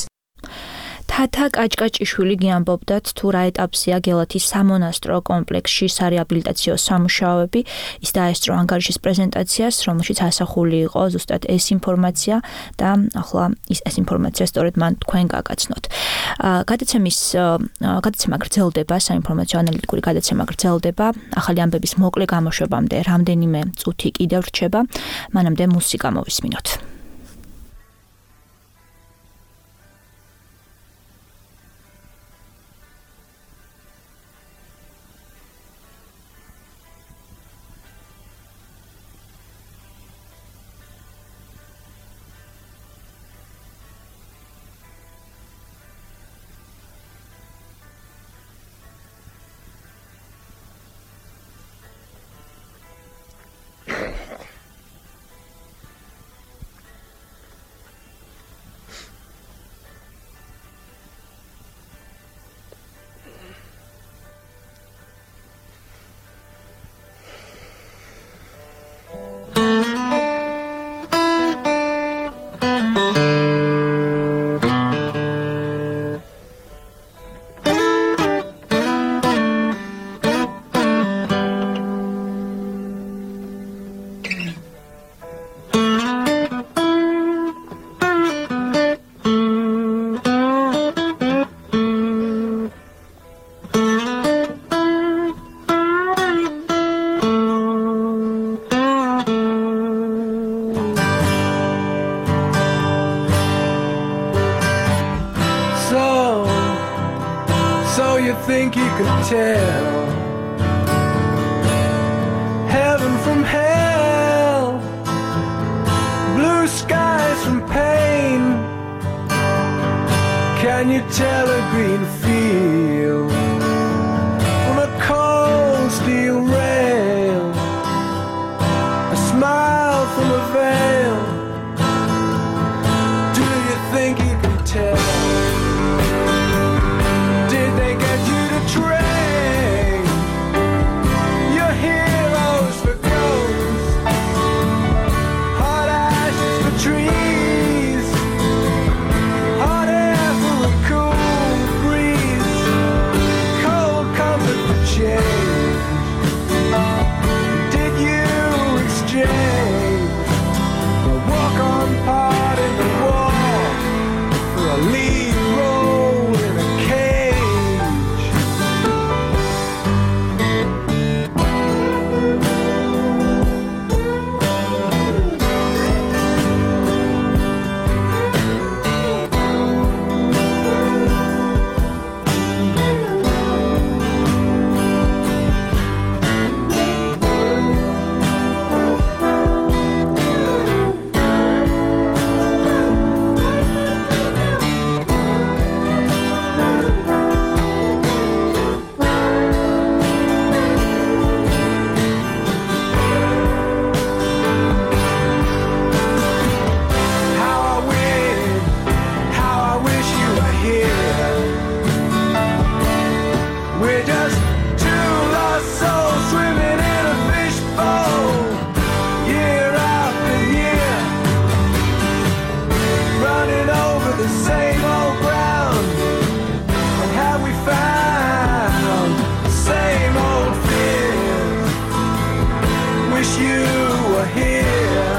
[SPEAKER 3] თათა კაჭკაჭიშვილი გიამბობდათ თუ რა ეტაპზეა გელათის სამონასტრო კომპლექსში სარეაბილიტაციო სამუშაოები. ის დაესწრო ანგარიშის პრეზენტაციას, რომელშიც ასახული იყო ზუსტად ეს ინფორმაცია და ახლა ის ეს ინფორმაცია სწორედ მან თქვენ გაგაცნოთ. გადაცემის გადაცემა გრძელდება, საინფორმაციო ანალიტიკური გადაცემა გრძელდება. ახალი ამბების მოკლე გამოშვებამდე რამდენიმე წუთი კიდევ რჩება. მანამდე მუსიკა მოვისმინოთ.
[SPEAKER 19] So you think you can tell heaven from hell, blue skies from pain? Can you tell a green field from a cold steel rail, a smile from a veil? Do you think you can tell? Did they get you to train your heroes for ghosts, hot ashes for trees, hot air for a cool breeze, cold comfort for change? Did you exchange the walk-on part in the wall for a lead role in a cage? How I waited, how I wish you were here. We're just two lost souls swimming in a fishbowl, year after year, running over the same old ground. And have we found the same old fears? Wish you were here.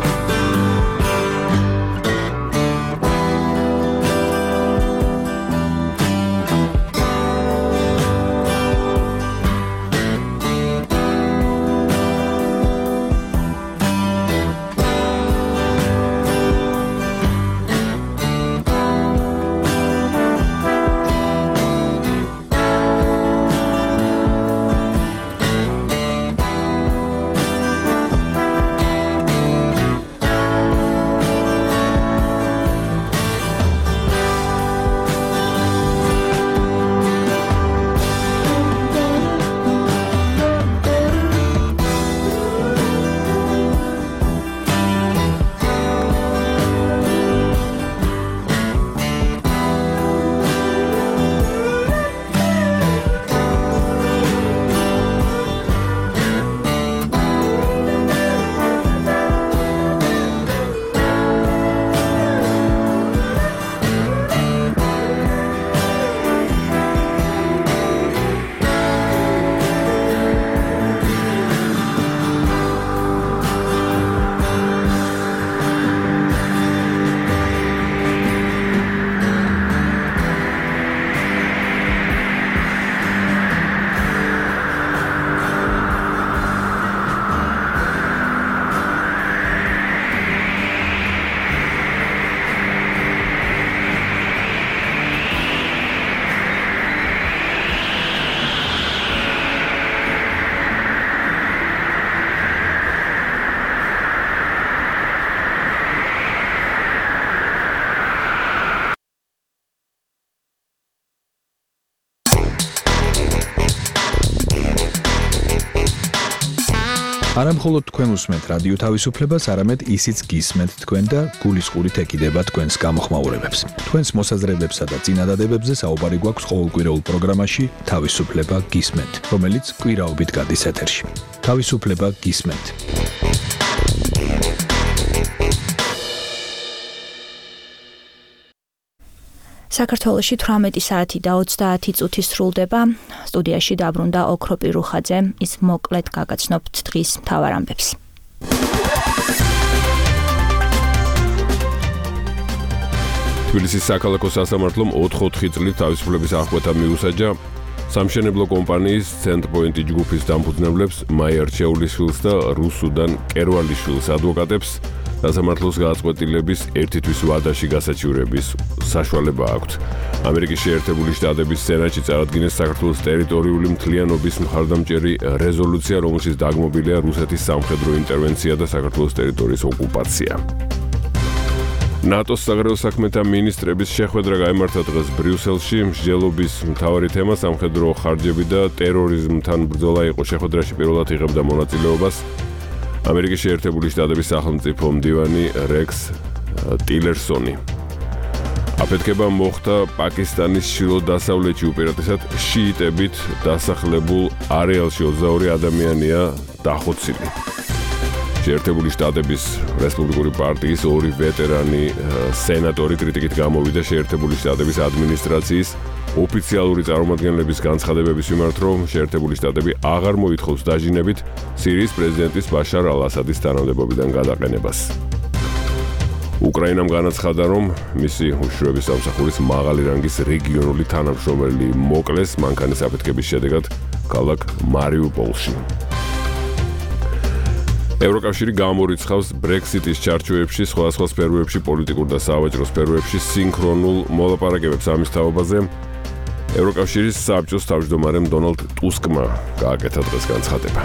[SPEAKER 20] არა მხოლოდ თქვენ უსმენთ რადიო თავისუფლებას, არამედ ისიც გისმენთ თქვენ და გულისყურით ეკიდება თქვენს გამოხმაურებებს. თქვენს მოსაზრებებსა და წინადადებებზე საუბარი გვაქვს ყოველკვირეულ პროგრამაში თავისუფლება გისმენთ, რომელიც კვირაობით გადის ეთერში. თავისუფლება გისმენთ.
[SPEAKER 3] საქართველოში თვრამეტი საათი და ოცდაათი წუთი სრულდება. სტუდიაში დაბრუნდა ოქროპი რუხაძე. ის მოკლედ გაგაცნობთ დღის მთავარ ამბებს.
[SPEAKER 4] თბილისის საქალაქო სასამართლომ ოთხ-ოთხი წლით თავისუფლების აღკვეთა მიუსაჯა სამშენებლო კომპანიის ცენტრპოინტი ჯგუფის დამფუძნებლებს მაია რჩეულიშვილს და რუსუდან კერვალიშვილს ადვოკატებს სასამართლოს გადაწყვეტილების ერთისთვის ვადაში გასაჩივრების საშუალება აქვთ. ამერიკის შეერთებული შტატების სენატში წარადგინეს საქართველოს ტერიტორიული მთლიანობის მხარდამჭერი რეზოლუცია, რომელშიც დაგმობილია რუსეთის სამხედრო ინტერვენცია და საქართველოს ტერიტორიის ოკუპაცია. ნატოს საგარეო საქმეთა მინისტრების შეხვედრა გაიმართა დღეს ბრიუსელში. მსჯელობის მთავარი თემა სამხედრო ხარჯები და ტერორიზმთან ბრძოლა იყო. შეხვედრაში პირველად იღებდა მონაწილეობას ამერიკის შეერთებული შტატების სახელმწიფო მდივანი რექს ტილერსონი. აფეთქება მოხდა პაკისტანის ჩრდილო-დასავლეთში, უპირატესად შიიტებით დასახლებულ არეალში ოცდაორი ადამიანია დახოცილი. შეერთებული შტატების რესპუბლიკური პარტიის ორი ვეტერანი სენატორი კრიტიკით გამოვიდა შეერთებული შტატების ადმინისტრაციის ოფიციალური წარმომადგენლების განცხადებების მიმართ, რომ შეერთებული შტატები აღარ მოითხოვს დაჟინებით სირიის პრეზიდენტის ბაშარ ალ-ასადის თანამდებობიდან გადაყენებას. უკრაინამ განაცხადა, რომ მისი უშუალო სამსახურის მაღალი რანგის რეგიონული თანამშრომელი მოკლეს მანქანის აფეთქების შედეგად ქალაქ მარიუპოლში. ევროკავშირი გამორიცხავს ბრექსიტის ჩარჩოებში, სხვადასხვა სფეროებში, პოლიტიკურ და სავაჭრო სფეროებში სინქრონულ მოლაპარაკებებს ამის თაობაზე ევროკავშირის საბჭოს თავმჯდომარემ დონალდ ტუსკმა გააკეთა დღეს განცხადება.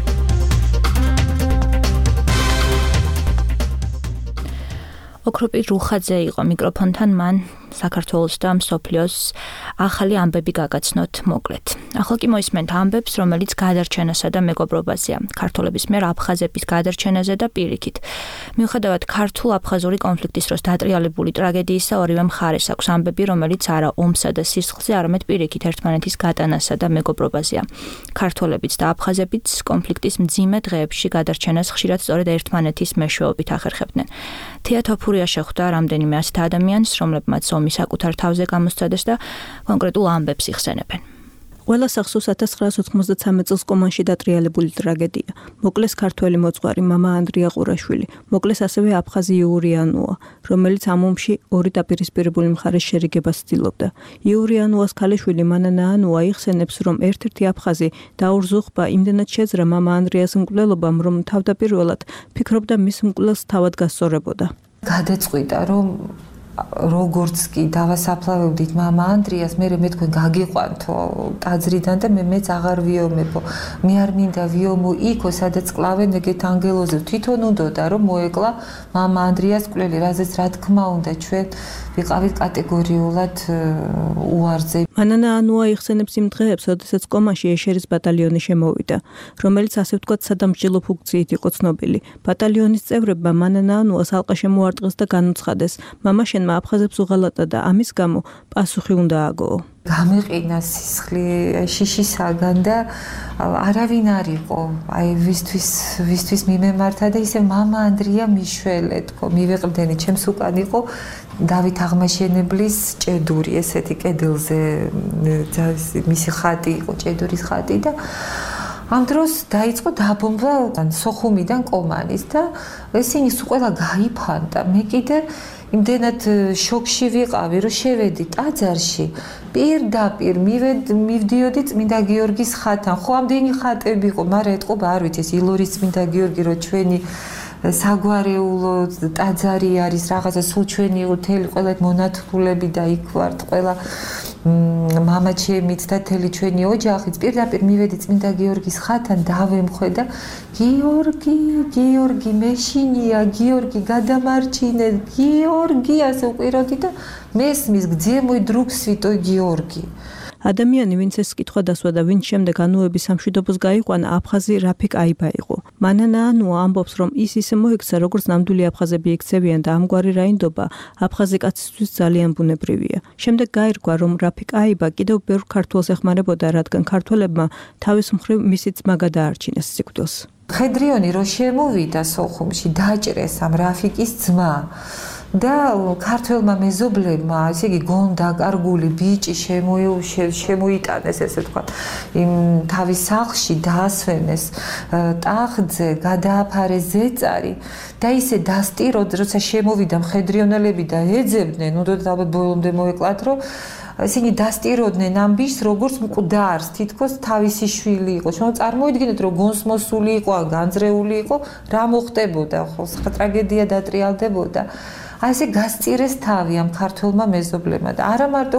[SPEAKER 3] ოქროპი რუხაძე იყო მიკროფონთან, მან საქართველოს და მსოფლიოს ახალი ამბები გაგაცნოთ მოკლედ. ახლა კი მოისმენთ ამბებს, რომელიც გადარჩენასა და მეგობრობაზეა. ქართველების მიერ აფხაზების გადარჩენაზე და პირიქით. მიუხედავად ქართულ-აფხაზური კონფლიქტის დროს დატრიალებული ტრაგედიისა, ორივე მხარეს აქვს ამბები, რომელიც არა ომსა და სისხლზე, არამედ პირიქით ერთმანეთის გატანასა და მეგობრობაზეა. ქართველებიც და აფხაზებიც კონფლიქტის მძიმე დღეებში გადარჩენას ხშირად სწორედ ერთმანეთის მეშვეობით ახერხებდნენ. თეატოფურია შეხვდა რამდენიმე ასეთ ადამიანს, რომლებმაც ომი საკუთარ თავზე გამოსცადეს და კონკრეტულ ამბებს იხსენებენ.
[SPEAKER 21] ყველა სახსოვს ათას ცხრაას ოცდამოცდამე წელს კომანში დატრიალებული ტრაგედია. მოკლეს ქართველი მოძღვარი მამა ანდრია ყურაშვილი. მოკლეს ასევე აფხაზი იურიანუა, რომელიც ამ ომში ორი დაპირისპირებული მხარის შერიგებას ცდილობდა. იურიანუას ქალიშვილი მანანაანუა იხსენებს, რომ ერთ-ერთი აფხაზი დაურზუხბა იმდენად შეძრა მამა ანდრიას მკვლელობამ, რომ თავდაპირველად ფიქრობდა მის მკვლელს თავად გასწორებოდა.
[SPEAKER 22] გადაწყვიტა, რომ როგორც კი დავასაფლავებდით მამა ანდრიას, მე მე თქვენ გაგიყვანთო ტაძრიდან და მე მეც აღარ ვიომებო. მე არ მინდა ვიომო იქო, სადაც კლავენ ეგეთ ანგელოზებს. თვითონ უნდოდა რომ მოეკლა მამა ანდრიას მკვლელი, რაზეც რა თქმა უნდა ჩვენ ვიყავით კატეგორიულად უარზე.
[SPEAKER 21] მანანაანუა იხსენებს იმ დღეებს, როდესაც კომაში ეშერის ბატალიონი შემოვიდა, რომელიც ასე ვთქვათ სადამსჯელო ფუნქციით იყო ცნობილი. ბატალიონის წევრებმა მანანაანუას ალყა შემოარტყეს და განუცხადეს. მამა შენმა აფხაზებს უღალატა და ამის გამო პასუხი უნდა აგოო.
[SPEAKER 22] გამეყინა სისხლი შიშისაგან და არავინ არ იყო. აი ვისთვის ვისთვის მიმემართა და ისე მამა ანდრია მიშველე თქო, მივეყრდენი ჩემს უკან იყო დავით აღმაშენებლის ჭედური, ესეთი კედელზე მისი ხატი იყო, ჭედურის ხატი და ამ დროს დაიწყო დაბომბვა სოხუმიდან კომანის და ესენი ყველა გაიფანტა. მე კიდე იმდენად შოკში ვიყავი, რომ შევედი ტაძარში, პირდაპირ მივდიოდი წმინდა გიორგის ხატთან. ხო ამდენი ხატები იყო, მაგრამ ეთყობა არ ვიცი, ეს ილორის წმინდა გიორგი, რომ ჩვენი საგვარეულო ტაძარი არის, რაღაცა სულ ჩვენი მთელი ყველა მონათლულები და იქ ვართ ყველა მამა ჩემიც და თელი ჩვენი ოჯახიც. პირდაპირ მივედი წმინდა გიორგის ხატთან, დავემხვე და გიორგი, გიორგი მეშინია, გიორგი გადამარჩინე, გიორგი ასე უყიროდი და მესმის გძემოი დრუქსვიტო გიორგი.
[SPEAKER 21] ადამიანი, ვინც ეს კითხვა დასვა და ვინც შემდეგ ანუების სამშვიდობოს გაიყვანა, აფხაზი რაფიკ აიბა იყო. მანანაანუა ამბობს, რომ ის ისე მოიქცა, როგორც ნამდვილი აფხაზები იქცევიან და ამგვარი რაინდობა აფხაზი კაცისთვის ძალიან ბუნებრივია. შემდეგ გაირკვა, რომ რაფიკ აიბა კიდევ ბევრ ქართველს ეხმარებოდა, რადგან ქართველებმა თავის მხრივ მისი ძმა გადაარჩინეს სიკვდილს.
[SPEAKER 22] ხედრიონი რო შემოვიდა სოხუმში, დაჭრეს ამ რაფიკის ძმა. და ქართველმა მეზობლებმა, ესე იგი გონდა კარგული ბიჭი შემოიტანეს, ესე ვთქვათ, იმ თავის სახლში დაასვენეს ტახტზე, გადააფარეს ზეწარი და ისე დასტიროდ, როცა შემოვიდა მხედრიონელები და ეძებდნენ, უდოდ ალბათ ბოლომდე მოეკლათ, რომ ისინი დასტიროდნენ ამბიშს, როგორც მკვდარს, თითქოს თავისი შვილი იყო. ჩვენ წარმოიდგინეთ, რომ გონს მოსული იყო, განძრეული იყო, რა მოხდებოდა, ხო, სხვა ტრაგედია დატრიალდებოდა. აი ესე გასწირეს თავი ამ ქართველმა მეზობლებმა და არა მარტო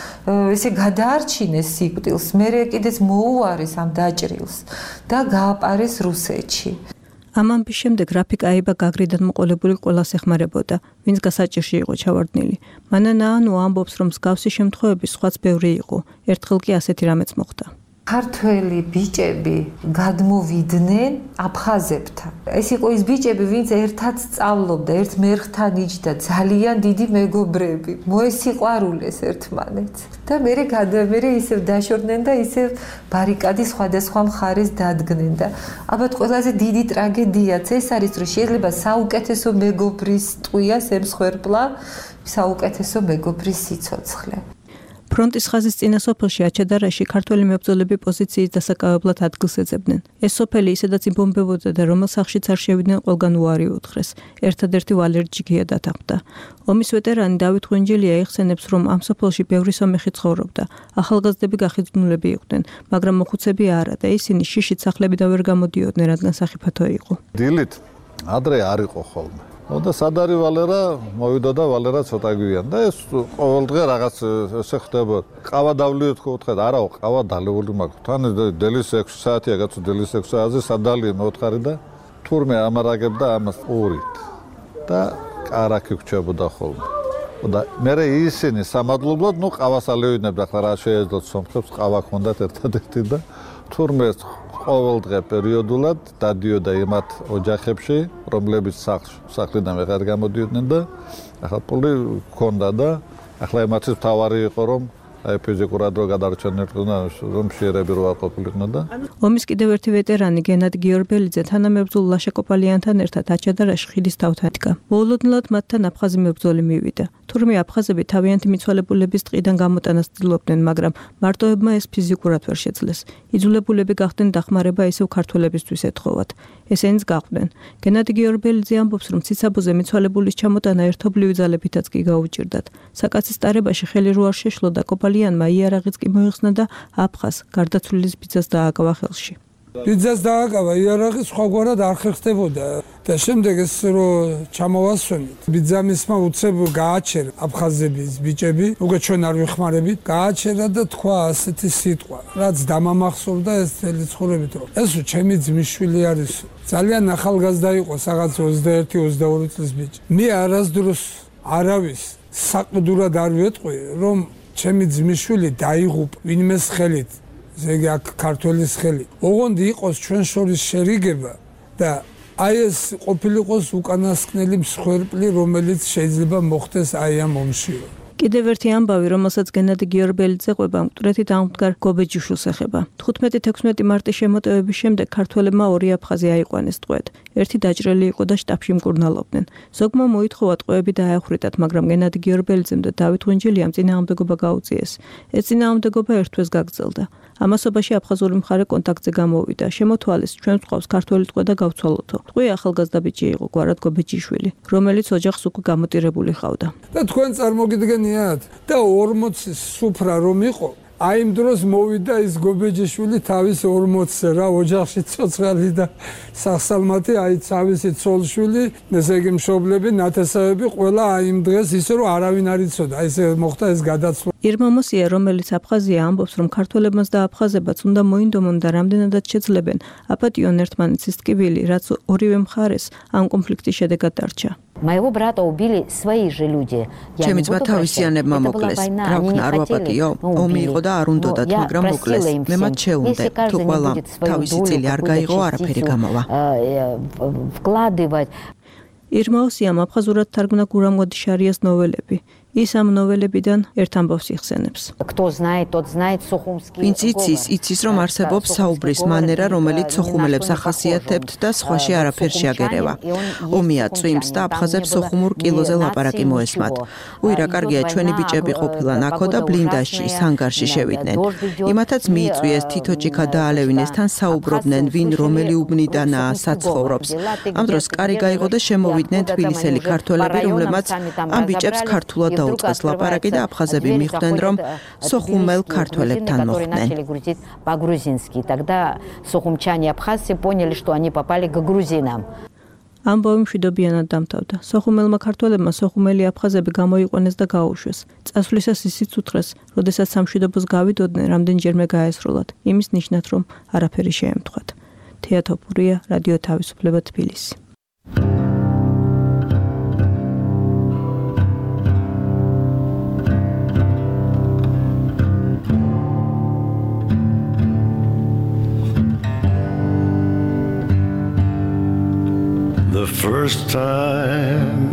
[SPEAKER 22] ესე გადაარჩინეს სიკვდილს, მერე კიდეც მოუარეს ამ დაჭრილს და გააპარეს რუსეთში.
[SPEAKER 21] ამ ამბის შემდეგ რაფიკ აიბა გაგრიდან მოყოლებული ყველას ეხმარებოდა, ვინც გასაჭირში იყო ჩავარდნილი. მანანაანუ ამბობს, რომ მსგავსი შემთხვევები სხვაც ბევრი იყო. ერთხელ კი ასეთი რამეც მოხდა.
[SPEAKER 22] ქართველი ბიჭები გადმოვიდნენ აფხაზებთან. ეს იყო ის ბიჭები, ვინც ერთად სწავლობდა, ერთ მერხთან იჯდა, ძალიან დიდი მეგობრები, მოესიყვარულეს ერთმანეთს. და მერე გადამერე ისევ დაშორდნენ და ისევ ბარიკადის სხვადასხვა მხარეს დადგნენ და ალბათ ყველაზე დიდი ტრაგედიაც ეს არის, რომ შეიძლება საუკეთესო მეგობრის ტყვიას ემსხვერპლა საუკეთესო მეგობრის სიცოცხლე.
[SPEAKER 21] ფრონტის ხაზის წინა სოფელში აჩადარაში ქართველი მებრძოლები პოზიციის დასაკავებლად ადგილს ეძებდნენ. ეს სოფელი ისედაც იბომბებოდა და რომელ სახლშიც არ შევიდნენ, ყველგან უარი უთხრეს. ერთადერთი ვალერი ჯიგია დათანხმდა. ომის ვეტერანი დავით ღვინჯელია იხსენებს, რომ ამ სოფელში ბევრი სომეხი ცხოვრობდა. ახალგაზრდები გახიზნულები იყვნენ, მაგრამ მოხუცები არა და ისინი შიშით სახლებიდან ვერ გამოდიოდნენ, რადგან სახიფათო იყო.
[SPEAKER 1] დილით ადრე არ იყო ხოლმე. და სადარი ვალერა მოვიდა და ვალერა ცოტა გვიან და ეს ყოველდღე რაღაც ესე ხდება. ყავა დავლიოთ ხო უთხრეთ, არაო, ყავა დალეული მაქვს. თან დელის ექვსი საათია გაწო დელის ექვსი საათზე სადალი მოთხარი და თურმე ამარაგებდა ამას ორით. და კარაკი გრჩებოდა ხოლმე. და მე ისინი სამადლებლად, ნუ ყავას ალევინებდა, ხლა რა შეეძლოთ სომხებს, ყავა ჰქონდათ ერთადერთი და თურმე ყოველდღე პერიოდულად დადიოდა იმათ ოჯახებში, რომლებიც სახლიდან ვეღარ გამოდიოდნენ და ახლა პული ჰქონდა და ახლა იმათთვის თავარი იყო, რომ აი ფიზიკურად რო გადარჩენილიყო და რომ შეერები რო არ ყოფილიყო და
[SPEAKER 21] ომის კიდევ ერთი ვეტერანი გენადი გიორბელიძე თანამებრძოლ ლაშა კოპალიანთან ერთად აჩადარაში ხიდის თავთან იდგა. მოულოდნელად მათთან აფხაზი მებრძოლი მივიდა. თურმე აფხაზები თავიანთი მიცვალებულების ტყიდან გამოტანას ცდილობდნენ, მაგრამ მარტოებმა ეს ფიზიკურად ვერ შეძლეს. იძულებულები გახდნენ დახმარება ისევ ქართველებისთვის ეთხოვათ. ესენიც გაყვნენ. გენადი გიორბელიძე ამბობს, რომ ციცაბოზე მიცვალებულის ჩამოტანა ერთობლივი ძალებითაც კი გაუჭირდათ. საკაცის ტარებაში ხელი რო არ შეშლო და კოპალიანმა იარაღიც კი მოიხსნა და აფხაზ გარდაცვლილის ბიძას დააკავა ხელში.
[SPEAKER 8] ბიძას დააკავა იარაღი სხვაგვარად არ ხერხდებოდა და შემდეგ ეს რო ჩამოვასვენით ბიძამ ისმა უცებ გააჩერა აფხაზების ბიჭები, უკვე ჩვენ არ ვიხმარებით, გააჩერა და თქვა ასეთი სიტყვა, რაც დამამახსოვრდა ეს წელი ცხოვრებით, რომ ეს ჩემი ძმისშვილი არის, ძალიან ახალგაზრდა იყო, რაღაც ოცდაერთი ოცდაორი წლის ბიჭი. მე არასდროს არავის საყდურად არ ვეტყვი, რომ ჩემი ძმისშვილი დაიღუპ ვინმეს ხელით, ზეგი აქ ქართველის ხელი. ოღონდ იყოს ჩვენ შორის შერიგება და აი ეს ყოფილიყოს უკანასკნელი მსხვერპლი, რომელიც შეიძლება მოხდეს აი ამ ომში.
[SPEAKER 21] კიდევ ერთი ამბავი, რომელსაც გენადი გიორბელიძე ყვება, მკვდრეთით აღმდგარ გობეჯიშვილს ეხება. თხუთმეტი-თექვსმეტი მარტის შემოტევების შემდეგ ქართველებმა ორი აფხაზი აიყვანეს ტყვედ. ერთი დაჭრელი იყო და შტაბში მკურნალობდნენ. ზოგმა მოითხოვა ტყვეები დაახვიდათ, მაგრამ გენადი გიორბელიძემ და დავით ღვინჯელიამ წინააღმდეგობა გაუწიეს. ეს წინააღმდეგობა ერთ თვეს გაგრძელდა. ამასობაში აფხაზური მხარე კონტაქტზე გამოვიდა. შემოთვალეს, ჩვენ ვყავს ქართველი ტყვე და გავცვალოთო. ტყვე ახალგაზრდა ბიჭი იყო, გვარად გობეჯიშვილი, რომელიც ოჯახს უკვე გამოტირებული ჰყავდა.
[SPEAKER 8] და თქვენ წარმოგიდგენიათ და ორმოცის სუფრა რომ იყო, აი იმ დროს მოვიდა ის გობეჯიშვილი თავის ორმოცზე რა, ოჯახში ცოცხალი და სახსალმათი, აი თავისი ცოლშვილი, ესე იგი მშობლები, ნათესავები, ყველა აი იმ დღეს ისე რომ არავინ არ იცოდა, აი ესე მოხდა ეს გადაცვლა.
[SPEAKER 21] ირმამოსია, რომელიც აფხაზია, ამბობს, რომ ქართველებმაც და აფხაზებაც უნდა მოინდომონ და რამდენადაც შეძლებენ, აპატიონ ერთმანეთის ტკივილი, რაც ორივე მხარეს ამ კონფლიქტის შედეგად დარჩა.
[SPEAKER 23] Моего брата убили свои же люди.
[SPEAKER 24] ჩემი ძმა თავისიანებმა მოკლეს. რა ვქნა, არ ვაპატიო? ომი იყო და არ უნდოდათ, მაგრამ მოკლეს. მე მათ შეუნდე. თუ ყველამ თავისი წილი არ გაიღო, არაფერი გამავა.
[SPEAKER 23] вкладывать.
[SPEAKER 21] ირმაოსიამ აფხაზურად თარგმნა გურამ გოდიშარიას ნოველები. ის ამ ნოველებიდან ერთ ამბავს იხსენებს.
[SPEAKER 23] Кто знает, тот знает Сухумский.
[SPEAKER 24] ვინც იცის, იცის რომ არსებობს საუბრის მანერა, რომელიც სოხუმელებს ახასიათებთ და სხვაში არაფერ შეაგერევა. ომია წვიმს და აფხაზებს სოხუმურ კილოზე ლაპარაკი მოესმათ. უი რა კარგია, ჩვენი ბიჭები ყოფილან აქო და ბლინდაში, სანგარში შევიდნენ. იმათაც მიიწვიეს თითო ჭიქა დაალევინეს, თან საუბრობდნენ, ვინ რომელი უბნიდანაა, საცხოვრობს. ამ დროს კარი გაიღო და შემოვიდნენ თბილისელი ქართველები, რომლებმაც ამ ბიჭებს ქართულად გადაუწყეს ლაპარაკი და აფხაზები მიხვდნენ, რომ სოხუმელ ქართველებთან მოხვდნენ.
[SPEAKER 23] По-грузински. Тогда сохумчане абхазцы поняли, что они попали к грузинам.
[SPEAKER 21] ამბავი მშვიდობიანად დამთავრდა. სოხუმელმა ქართველებმა სოხუმელი აფხაზები გამოიყვანეს და გაუშვეს. წასვლისას ისიც უთხრეს, როდესაც სამშვიდობოს გავიდოდნენ, რამდენჯერმე გაესროლათ, იმის ნიშნად, რომ არაფერი შეემთხვათ. თეატოფურია, რადიო თავისუფლება, თბილისი.
[SPEAKER 7] The first time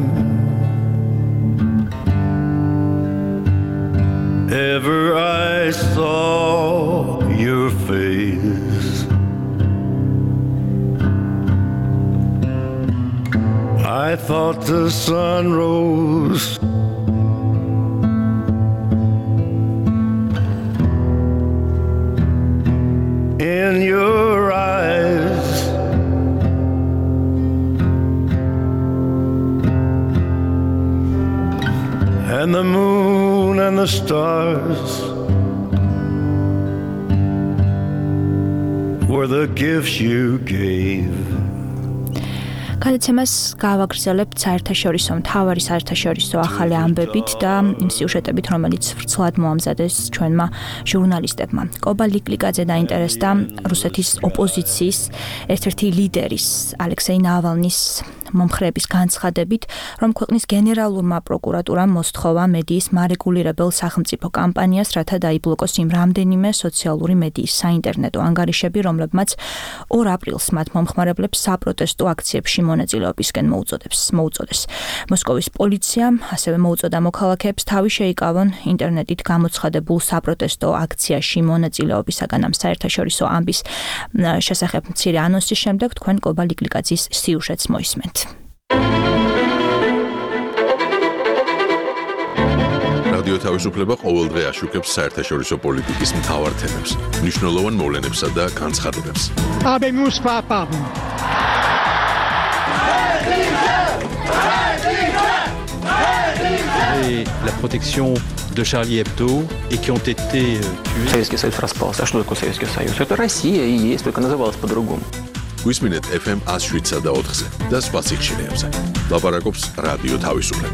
[SPEAKER 7] ever I saw your face, I thought the sun rose in your eyes. And the moon and the stars were the gifts you gave.
[SPEAKER 3] გადაცემას გავაგრძელებთ საერთაშორისო მთავარი საერთაშორისო ახალი ამბებით და იმ სიუჟეტებით, რომელიც ვრცლად მოამზადეს ჩვენმა ჟურნალისტებმა. კობა ლიკლიკაძე დაინტერესდა რუსეთის ოპოზიციის ერთ-ერთი ლიდერის ალექსეი ნავალნის მომხრეების განცხადებით, რომ ქვეყნის გენერალურმა პროკურატურამ მოსთხოვა მედიის მარეგულირებელ სახელმწიფო კამპანიას, რათა დაიბლოკოს იმ რამდენიმე სოციალური მედიის საინტერნეტო ანგარიშები, რომლებმაც ორ აპრილს მათ მომხმარებლებს საპროტესტო აქციებში მონაწილეობისკენ მოუწოდებს მოუწოდეს. მოსკოვის პოლიციამ ასევე მოუწოდა მოქალაქეებს თავი შეიკავონ ინტერნეტით გამოცხადებულ საპროტესტო აქციაში მონაწილეობისაგან. ამ საერთაშორისო ამბის შესახებ მცირე ანონსის შემდეგ თქვენ კობა ლიკლიკაძის სიუჟეტს მოისმენთ.
[SPEAKER 2] რადიო თავისუფლება ყოველდღე აშუქებს საერთაშორისო პოლიტიკის მთავარ თემებს, მნიშვნელოვან მოვლენებსა და განცხადებებს.
[SPEAKER 9] Et la protection de Charlie Hebdo et qui ont été tués.
[SPEAKER 10] Советский Союз распался. А что такое Советский Союз? Это Россия и есть, только называлась по-другому.
[SPEAKER 2] გვისმინეთ эф эм one oh seven და four-ზე და სხვა სიხშირეებზე. ლაპარაკობს რადიო თავისუფლება.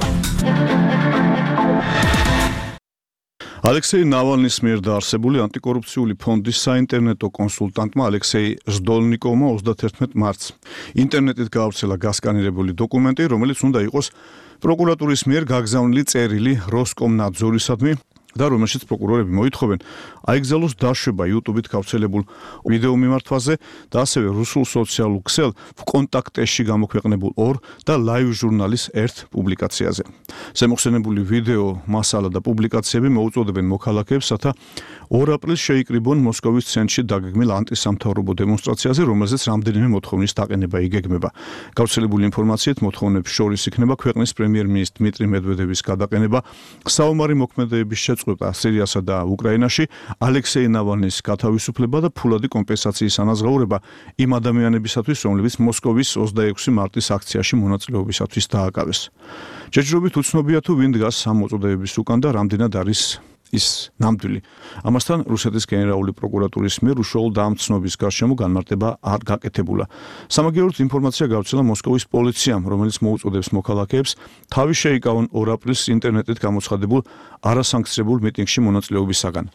[SPEAKER 11] ალექსეი ნავალნის მიერ დაარსებული ანტიკორუფციული ფონდის საინტერნეტო კონსულტანტმა ალექსეი ჟდოლნიკოვმა თერთმეტ მარტს ინტერნეტით გაავრცელა გასკანირებული დოკუმენტი, რომელიც უნდა იყოს პროკურატურის მიერ გაგზავნილი წერილი როსკომნაძორისადმი და რომელშიც პროკურორები მოითხოვენ აიგზავნოს დაშვება YouTube-ით გავრცელებულ ვიდეო მიმართვაზე და ასევე რუსულ სოციალურ ქსელ ვკონტაქტეში გამოქვეყნებულ ორ და ლაივ ჟურნალის ერთ პუბლიკაციაზე. ზემოხსენებული ვიდეო მასალა და პუბლიკაციები მოუწოდებენ მოქალაქეებს, რათა ორ აპრილს შეიკრიბონ მოსკოვის ცენტრში დაგეგმილ ანტისამთავრობო დემონსტრაციაზე, რომელზეც რამდენიმე მოთხოვნის დაყენება იგეგმება. გავრცელებული ინფორმაციით მოთხოვნებს შორის იქნება ქვეყნის პრემიერ-მინისტრ დმიტრი მედვედევის გადაყენება, საომარი მოქმედებების შეწყვეტა სირიასა და უკრაინაში, ალექსეი ნავალნის გათავისუფლება და ფულადი კომპენსაციის ანაზღაურება იმ ადამიანებისათვის, რომლებიც მოსკოვის ოცდაექვსი მარტის აქციაში მონაწილეობისათვის დააკავეს. ჯერჯერობით უცნობია თუ ვინ დგას ამ მოწოდებების უკან და რამდენად არის ის ნამდვილი. ამასთან რუსეთის გენერალური პროკურატურის მიერ უშუალო დამცნობის გარშემო განმარტება არ გაკეთებულა. სამაგიეროდ ინფორმაცია გავრცელა მოსკოვის პოლიციამ, რომელიც მოუწოდებს მოქალაქეებს თავი შეიკავონ ორ აპრილს ინტერნეტით გამოცხადებულ არასანქციონებულ მიტინგში მონაწილეობისაგან.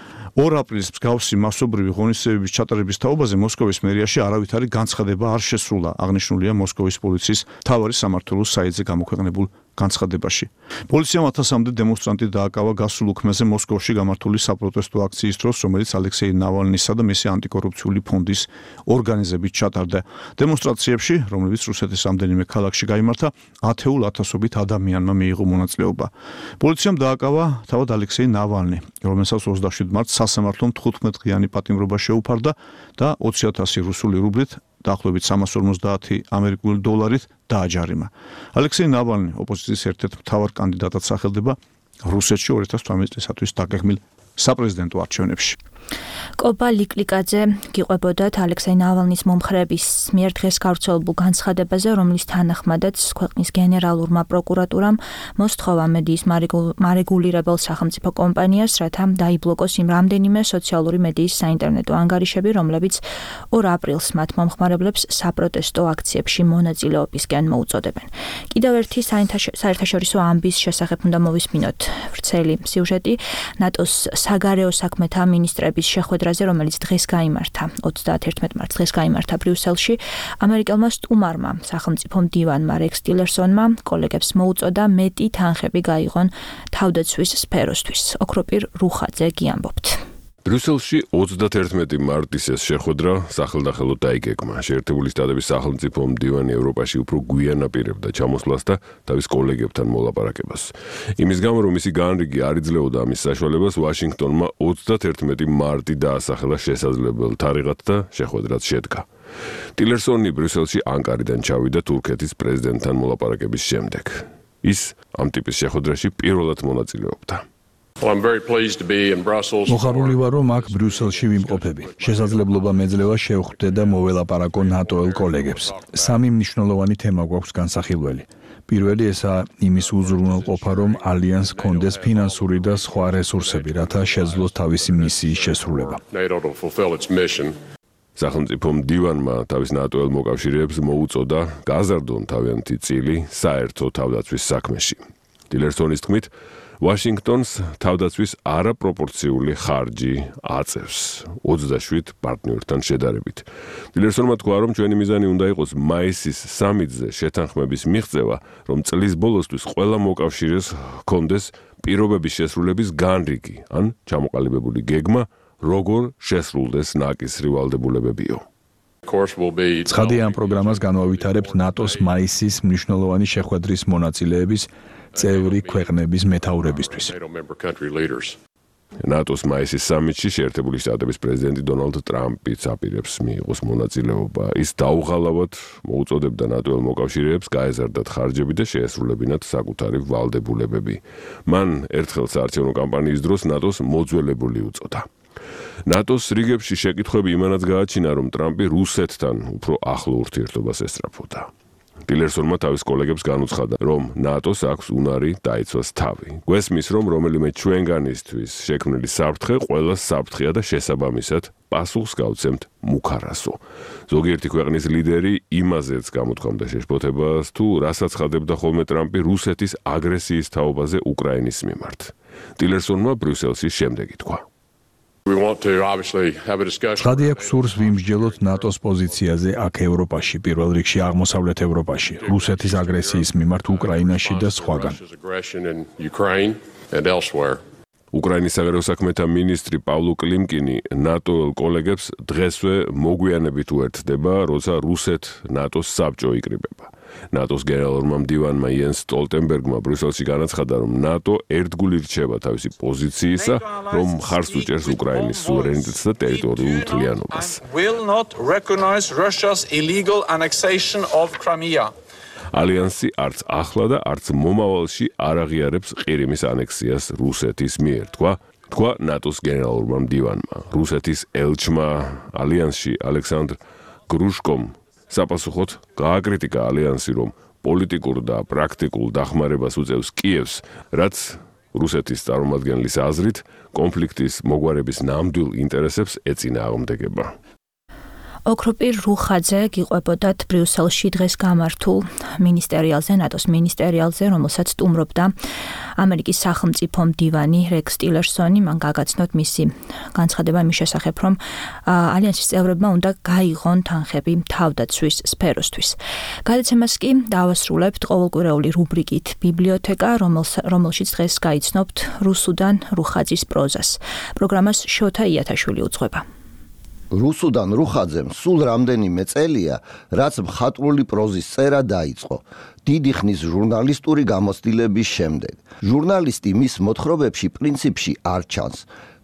[SPEAKER 11] ორ აპრილს მსგავსი მასობრივი ღონისძიებების ჩატარების თაობაზე მოსკოვის მერიაში არავითარი განცხადება არ შესრულა, აღნიშნულია მოსკოვის პოლიციის მთავარი სამმართველოს საიტზე გამოქვეყნებულ განცხადებაში. პოლიციამ ათასამდე დემონსტრანტი დააკავა გასულ უქმეზე მოსკოვში გამართული საპროტესტო აქციის დროს, რომელიც ალექსეი ნავალნისა და მისი ანტიკორუფციული ფონდის ორგანიზებით ჩატარდა. დემონსტრაციებში, რომლებიც რუსეთის რამდენიმე ქალაქში გაიმართა, ათეულ ათასობით ადამიანმა მიიღო მონაწილეობა. პოლიციამ დააკავა თავად ალექსეი ნავალნი, რომელსაც ოცდაშვიდ მარტს სასამართლომ თხუთმეტ დღიანი პატიმრობა შეუფარდა და ოცი ათასი რუსული რუბლით დაახლოებით სამას ორმოცდაათი ამერიკული დოლარით დააჯარიმა. ალექსეი ნავალნი ოპოზიციის ერთ-ერთ მთავარ კანდიდატად სახელდება რუსეთში ორი ათას თვრამეტი წლისათვის დაგეგმილ საპრეზიდენტო არჩევნებში.
[SPEAKER 3] კობა ლიკლიკაძე გიყვებოდათ ალექსეი ნავალნის მომხრეების მიერ დღეს გავრცელებულ განცხადებაზე, რომლის თანახმადაც ქვეყნის გენერალურმა პროკურატურამ მოსთხოვა მედიის მარეგულირებელ სახელმწიფო კომპანიას, რათა დაიბლოკოს იმ რამდენიმე სოციალური მედიის საინტერნეტო ანგარიშები, რომლებიც ორ აპრილს მათ მომხმარებლებს საპროტესტო აქციებში მონაწილეობისკენ მოუწოდებენ. კიდევ ერთი საერთაშორისო ამბის შესახებ უნდა მოვისმინოთ ვრცელი სიუჟეტი. ნატოს საგარეო საქმეთა მინისტრების შეხვედრაზე, რომელიც დღეს გაიმართა, ოცდაათერთმეტ მარტს დღეს გაიმართა ბრიუსელში, ამერიკელმა სტუმარმა, სახელმწიფო მდივანმა რექს ტილერსონმა კოლეგებს მოუწოდა მეტი თანხები გაიღონ თავდაცვის სფეროსთვის. ოქროპირ რუხაძე გიამბობთ.
[SPEAKER 4] ბრიუსელში ოცდაათერთმეტი მარტის ეს შეხვედრა სახელდახელოდ დაიგეგმა. შეერთებული შტატების სახელმწიფო მდივანი ევროპაში უფრო გვიან აპირებდა ჩამოსვლას და თავის კოლეგებთან მოლაპარაკებას. იმის გამო, რომ მისი განრიგი არ იძლეოდა ამის საშუალებას, ვაშინგტონმა ოცდაათერთმეტი მარტი დაასახელა შესაძლებელ თარიღად და შეხვედრაც შედგა. ტილერსონი ბრიუსელში ანკარიდან ჩავიდა თურქეთის პრეზიდენტთან მოლაპარაკების შემდეგ. ის ამ ტიპის შეხვედრაში პირველად მონაწილეობდა.
[SPEAKER 20] მოხარული ვარ, რომ აქ ბრიუსელში ვიმყოფები. შესაძლებლობა მეძლევა შევხვდე და მოველაპარაკო ნატოელ კოლეგებს. სამი მნიშვნელოვანი თემა გვაქვს განსახილველი. პირველი ესაა იმის უზრუნველყოფა, რომ ალიანს ჰქონდეს ფინანსური და სხვა რესურსები, რათა შეძლოს თავისი მისიის შესრულება.
[SPEAKER 4] სახელმწიფო მდივანმა თავის ნატოელ მოკავშირეებს მოუწოდა გაზარდონ თავიანთი წილი საერთო თავდაცვის საქმეში. ტილერსონის თქმით, ვაშინგტონს თავდაცვის არაპროპორციული ხარჯი აწევს ოცდაშვიდ პარტნიორთან შედარებით. ტილერსონმა თქვა, რომ ჩვენი მიზანი უნდა იყოს მაისის სამიტზე შეთანხმების მიღწევა, რომ წლის ბოლოსთვის ყველა მოკავშირეს ჰქონდეს პირობების შესრულების განრიგი, ან ჩამოყალიბებული გეგმა, როგორ შესრულდეს ნაკისრი ვალდებულებებიო.
[SPEAKER 20] ცხადია, ამ პროგრამას განვავითარებთ ნატოს მაისის მნიშვნელოვანი შეხვედრის მონაწილეების წევრი ქვეყნების მეთაურებისთვის.
[SPEAKER 4] ნატოს მაისის სამიტში შეერთებული შტატების პრეზიდენტი დონალდ ტრამპიც აპირებს მიიღოს მონაწილეობა. ის დაუღალავად მოუწოდებდა ნატოელ მოკავშირეებს გაეზარდათ ხარჯები და შეესრულებინათ საკუთარი ვალდებულებები. მან ერთხელ საარჩევნო კამპანიის დროს ნატოს მოძველებული უწოდა. ნატოს რიგებში შეკითხვები იმანაც გააჩინა, რომ ტრამპი რუსეთთან უფრო ახლო ურთიერთობას ესწრაფოდა. ტილერსონმა თავის კოლეგებს განუცხადა, რომ ნატოს აქვს უნარი დაიცვას თავი. გვესმის, რომ რომელიმე ჩვენგანისთვის შექმნილი საფრთხე ყველა საფრთხეა და შესაბამისად პასუხს გავცემთ მუქარასო. ზოგიერთი ქვეყნის ლიდერი იმაზეც გამოთქვამდა შეშფოთებას, თუ რასაც ხადებდა ხოლმე ტრამპი რუსეთის აგრესიის თაობაზე უკრაინის მიმართ. ტილერსონმა ბრიუსელში შემდეგი თქვა.
[SPEAKER 20] ცხადია, სურს ვიმსჯელოთ ნატოს პოზიციაზე აქ ევროპაში, პირველ რიგში აღმოსავლეთ ევროპაში, რუსეთის აგრესიის მიმართ უკრაინაში და სხვაგან.
[SPEAKER 4] უკრაინის საგარეო საქმეთა მინისტრი პავლო კლიმკინი ნატოელ კოლეგებს დღესვე მოგვიანებით უერთდება, როცა რუსეთ ნატოს საბჭო იკრიბება. ნატოს გენერალურმა მდივანმა იენს სტოლტენბერგმა ბრიუსელში განაცხადა, რომ ნატო ერთგული რჩება თავისი პოზიციისა, რომ მხარს უჭერს უკრაინის სუვერენიტეტს და ტერიტორიულ მთლიანობას. ალიანსი არც ახლა და არც მომავალში არ აღიარებს ყირიმის ანექსიას რუსეთის მიერ, თქვა თქვა ნატოს გენერალურმა მდივანმა. რუსეთის ელჩმა ალიანსში ალექსანდრ გრუშკომ საპასუხოდ გააკრიტიკა ალიანსი, რომ პოლიტიკურ და პრაქტიკულ დახმარებას უწევს კიევს, რაც რუსეთის წარმომადგენლის აზრით კონფლიქტის მოგვარების ნამდვილ ინტერესებს ეწინააღმდეგება.
[SPEAKER 3] ოქროპირ რუხაძე გიყვებოდათ ბრიუსელში დღეს გამართულ მინისტერიალზე, ნატოს მინისტერიალზე, რომელსაც სტუმრობდა ამერიკის სახელმწიფო მდივანი რექს ტილერსონი. მან გაგაცნოთ მისი განცხადება იმის შესახებ, რომ ალიანსის წევრებმა უნდა გაიღონ თანხები თავდაცვის სფეროსთვის. გადაცემას კი დავასრულებთ ყოველკვირეული რუბრიკით ბიბლიოთეკა, რომელშიც დღეს გაიცნობთ რუსუდან რუხაძის პროზას. პროგრამას შოთა იათაშვილი უძღვება.
[SPEAKER 5] რუსუდან რუხაძემ სულ რამდენიმე წელია, რაც მხატვრული პროზის წერა დაიწყო, დიდი ხნის ჟურნალისტური გამოცდილების შემდეგ. ჟურნალისტი მის მოთხრობებში პრინციპში არ ჩანს.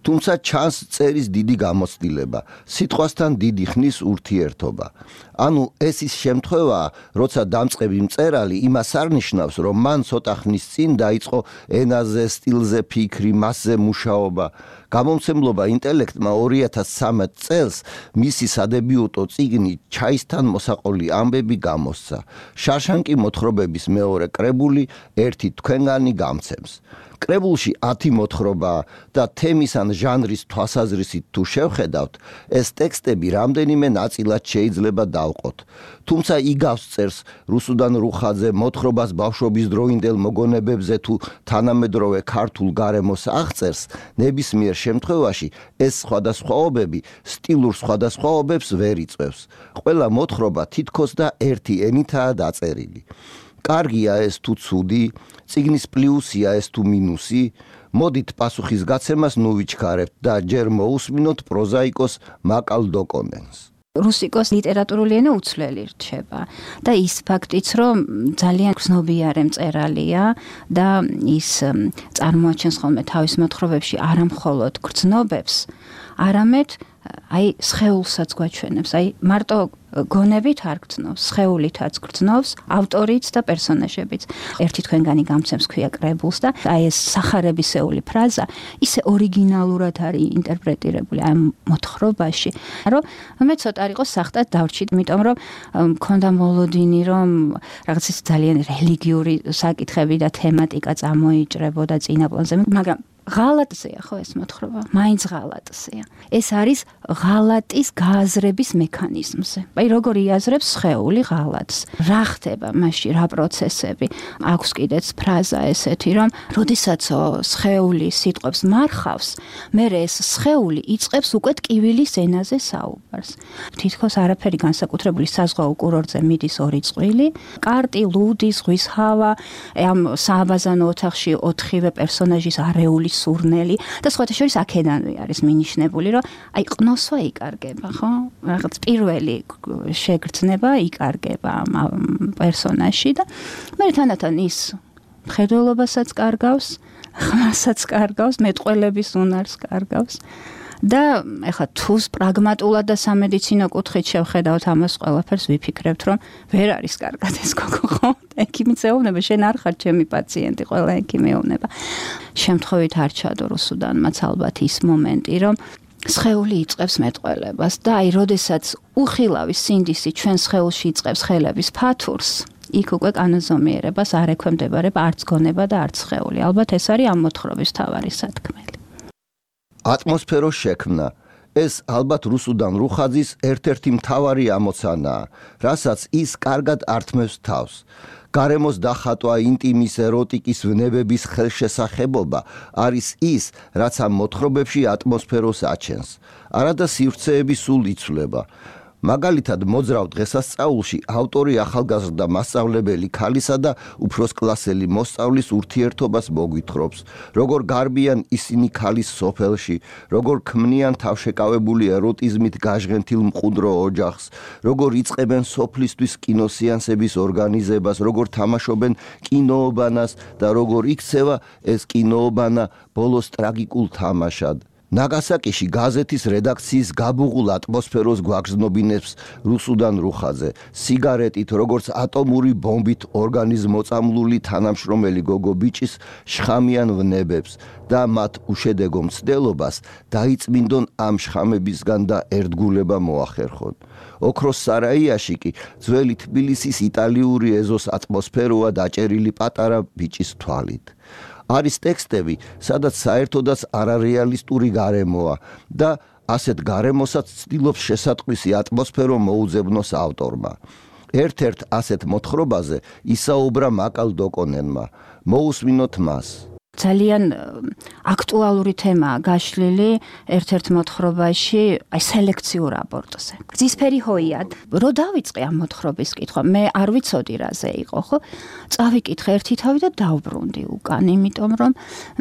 [SPEAKER 5] თუმცა ჩანს წერის დიდი გამოცდილება, სიტყვასთან დიდი ხნის ურთიერთობა. ანუ ეს ის შემთხვევაა, როცა დამწყები მწერალი იმას არ ნიშნავს, რომ მან ცოტა ხნის წინ დაიწყო ენაზე, სტილზე ფიქრი, მასზე მუშაობა. გამომცემლობა ინტელექტმა ორი ათას ცხრამეტ წელს მისი სადებიუტო წიგნი ჩაისთან მოსაყოლი ამბები გამოსცა. შარშანკი მოთხრობების მეორე კრებული ერთი თქვენგანი გამცემს. კრებულში ათი მოთხრობაა და თემის ან ჟანრის თვალსაზრისით თუ შევხედავთ, ეს ტექსტები რამდენიმე ნაწილად შეიძლება დავყოთ. თუმცა იგავს წერს რუსუდან რუხაძე მოთხრობას ბავშვობის დროინდელ მოგონებებზე თუ თანამედროვე ქართულ გარემოს აღწერს, ნებისმიერ შემთხვევაში ეს სხვადასხვაობები სტილურ სხვადასხვაობებს ვერ იწვევს. ყველა მოთხრობა თითქოს და ერთი ენითაა დაწერილი. კარგია ეს თუ ცუდი, წიგნის პლუსია ეს თუ მინუსი, მოდით პასუხის გაცემას ნუვიჩქარებთ და ჯერ მოусმინოთ პროზაიკოს მაკალ დოკონენს.
[SPEAKER 12] რუსიკოს ლიტერატურული ენა უცვლელი რჩება და ის ფაქტიც, რომ ძალიან გრძნობიარე მწერალია და ის წარმოაჩენს ხოლმე თავის მოთხრობებში არა მხოლოდ გრძნობებს, არამედ აი სხეულსაც გვაჩვენებს, აი მარტო გონებით არ გრძნობს, სხეულითაც გრძნობს, ავტორიც და პერსონაჟებიც. ერთი თქვენგანი გამცემს ქვია კრებულს და აი ეს სახარებისეული ფრაზა ისე ორიგინალურად არის ინტერპრეტირებული ამ მოთხრობაში, რომ მე ცოტა არ იყოს სახტად დავრჩით, იმიტომ რომ მქონდა მოლოდინი, რომ რაღაც ის ძალიან რელიგიური საკითხები და თემატიკა წამოიჭრებოდა წინა პლანზე, მაგრამ ღალატზეა ხო ეს მოთხრობა? მაინც ღალატზეა. ეს არის ღალატის გააზრების მექანიზმზე. აი როგორ იაზრებს სხეული ღალატს? რა ხდება მასში, რა პროცესები? აქვს კიდეც ფრაზა ესეთი, რომ როდესაც სხეული სიტყვებს მარხავს, მერე ეს სხეული იწყებს უკვე ტკივილის ენაზე საუბარს. თითქოს არაფერი განსაკუთრებული საზღვაო კურორტზე მიდის ორი წყვილი, კარტი, ლუდი, ზღვის ჰავა, ამ სააბაზანო ოთახში ოთხივე პერსონაჟის არეულის სურნელი და სხვათა შორის აქედანვე არის მინიშნებული, რომ აი ყნოსვა იკარგება, ხო? რაღაც პირველი შეგრძნება იკარგება ამ პერსონაჟში და მე თანდათან ის მხედველობასაც კარგავს, ხმასაც კარგავს, მეტყველების უნარს კარგავს. და ეხლა თუ პრაგმატულად და სამედიცინო კუთხით შევხედავთ ამას ყველაფერს, ვიფიქრებთ, რომ ვერ არის კარგად ეს გოგო, ხო? ექიმიც ეუბნება, შენ არ ხარ ჩემი პაციენტი, ყველა ექიმი ეუბნება. შემთხვევით არ ჩადო რუსუდანმაც ალბათ ის მომენტი, რომ სხეული იწყებს მეტყველებას და აი, როდესაც უხილავი სინდისი ჩვენ სხეულში იწყებს ხელების ფათურს, იქ უკვე კანონზომიერებას არ ექვემდებარება არც გონება და არც სხეული. ალბათ ეს არის ამ მოთხრობის მთავარი სათქმელი.
[SPEAKER 5] ატმოსფეროს შექმნა ეს ალბათ რუსუდან რუხაძის ერთ-ერთი მთავარი ამოცანაა, რასაც ის კარგად ართმევს თავს. გარემოს დახატვა, ინტიმის, ეროტიკის ვნებების ხელშესახებობა არის ის, რაც ამ მოთხრობებში ატმოსფეროს აჩენს. არადა სივრცეები სულ იცვლება. მაგალითად, მოძრავ დღესასწაულში ავტორი ახალგაზრდა მასწავლებელი ქალისა და უფროსკლასელი მოსწავლის ურთიერთობას მოგვითხრობს, როგორ გარბიან ისინი ქალის სოფელში, როგორ ქმნიან თავშეკავებული ეროტიზმით გაჟღენთილ მყუდრო ოჯახს, როგორ იწყებენ სოფლისთვის კინოსეანსების ორგანიზებას, როგორ თამაშობენ კინოობანას და როგორ იქცევა ეს კინოობანა ბოლოს ტრაგიკულ თამაშად. ნაგასაკიში გაზეთის რედაქციის გაბუღულ ატმოსფეროს გვაგრძნობინებს რუსუდან რუხაძე, სიგარეტით, როგორც ატომური ბომბით ორგანიზმოწამლული თანამშრომელი გოგო ბიჭის შხამიან ვნებებს და მათ უშედეგო მცდელობას დაიწმინდონ ამ შხამებისგან და ერთგულება მოახერხონ. ოქროს სარაიაში კი ძველი თბილისის იტალიური ეზოს ატმოსფეროა დაჭერილი პატარა ბიჭის თვალით. არის ტექსტები, სადაც საერთოდაც არარეალისტური გარემოა და ასეთ გარემოსაც ცდილობს შესატყვისი ატმოსფერო მოუძებნოს ავტორმა. ერთ-ერთ ასეთ მოთხრობაზე ისაუბრა მაკალ დოკონენმა. მოусმინოთ მას.
[SPEAKER 12] ძალიან აქტუალური თემაა გაშლილი ერთ-ერთ მოთხრობაში, აი სელექციურ აბორტზე. გზისფერი ჰოიად, რო დავიწყე ამ მოთხრობის კითხვა, მე არ ვიცოდი რაზე იყო, ხო? წავიკითხე ერთი თავი და დავბრუნდი უკან, იმიტომ რომ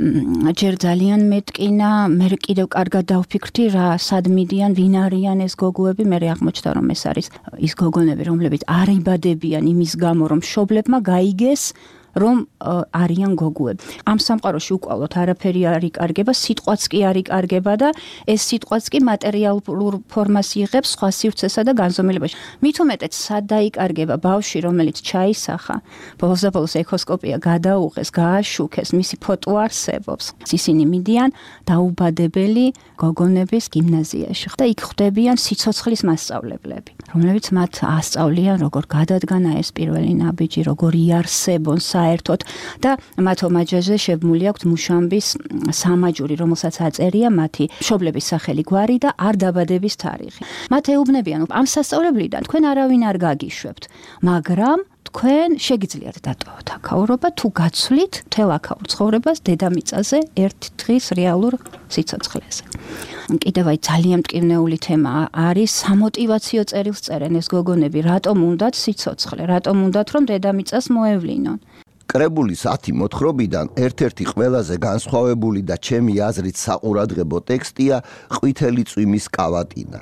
[SPEAKER 12] ჯერ ძალიან მეტკინა, მე კიდევ კარგად დავფიქრდი რა, სად მიდიან, ვინ არიან ეს გოგოები, მე აღმოჩნდა რომ ეს არის ის გოგონები, რომლებიც არ იბადებიან იმის გამო, რომ მშობლებმა გაიგეს რომ არიან გოგოები. ამ სამყაროში უკვალოდ არაფერი არ იკარგება, სიტყვაც კი არ იკარგება და ეს სიტყვაც კი მატერიალურ ფორმას იღებს სხვა სივრცესა და განზომილებაში. მით უმეტეს სად დაიკარგება ბავშვი, რომელიც ჩაისახა, ბოლოს-ბოლოს ექოსკოპია გადაუღეს, გააშუქეს, მისი ფოტო არსებობს. ისინი მიდიან დაუბადებელი გოგონების გიმნაზიაში და იქ ხვდებიან სიცოცხლის მასწავლებლები, რომლებიც მათ ასწავლიან როგორ გადადგანა ეს პირველი ნაბიჯი, როგორ იარსებონ საერთოდ და მათ ომაჯაზე შეგმული აქვთ მუშამბის სამაჯური, რომელსაც აწერია მათი მშობლების სახელი, გვარი და არ დაბადების თარიღი. მათ ეუბნებიან, ამ სასწავლებლიდან თქვენ არავინ არ გაგიშვებთ, მაგრამ თქვენ შეგიძლიათ დატოვოთ აქაურობა თუ გაცვლით მთელ აქაურ ცხოვრებას დედამიწაზე ერთ დღის რეალურ სიცოცხლეზე. კიდევ აი ძალიან მტკივნეული თემა არის სამოტივაციო წერილს წერენ ეს გოგონები, რატომ უნდათ სიცოცხლე, რატომ უნდათ რომ დედამიწას მოევლინონ.
[SPEAKER 5] კრებულის ათი მოთხრობიდან ერთ-ერთი ყველაზე განსხვავებული და ჩემი აზრით საყურადღებო ტექსტია ყვითელი წვიმის კავატინა.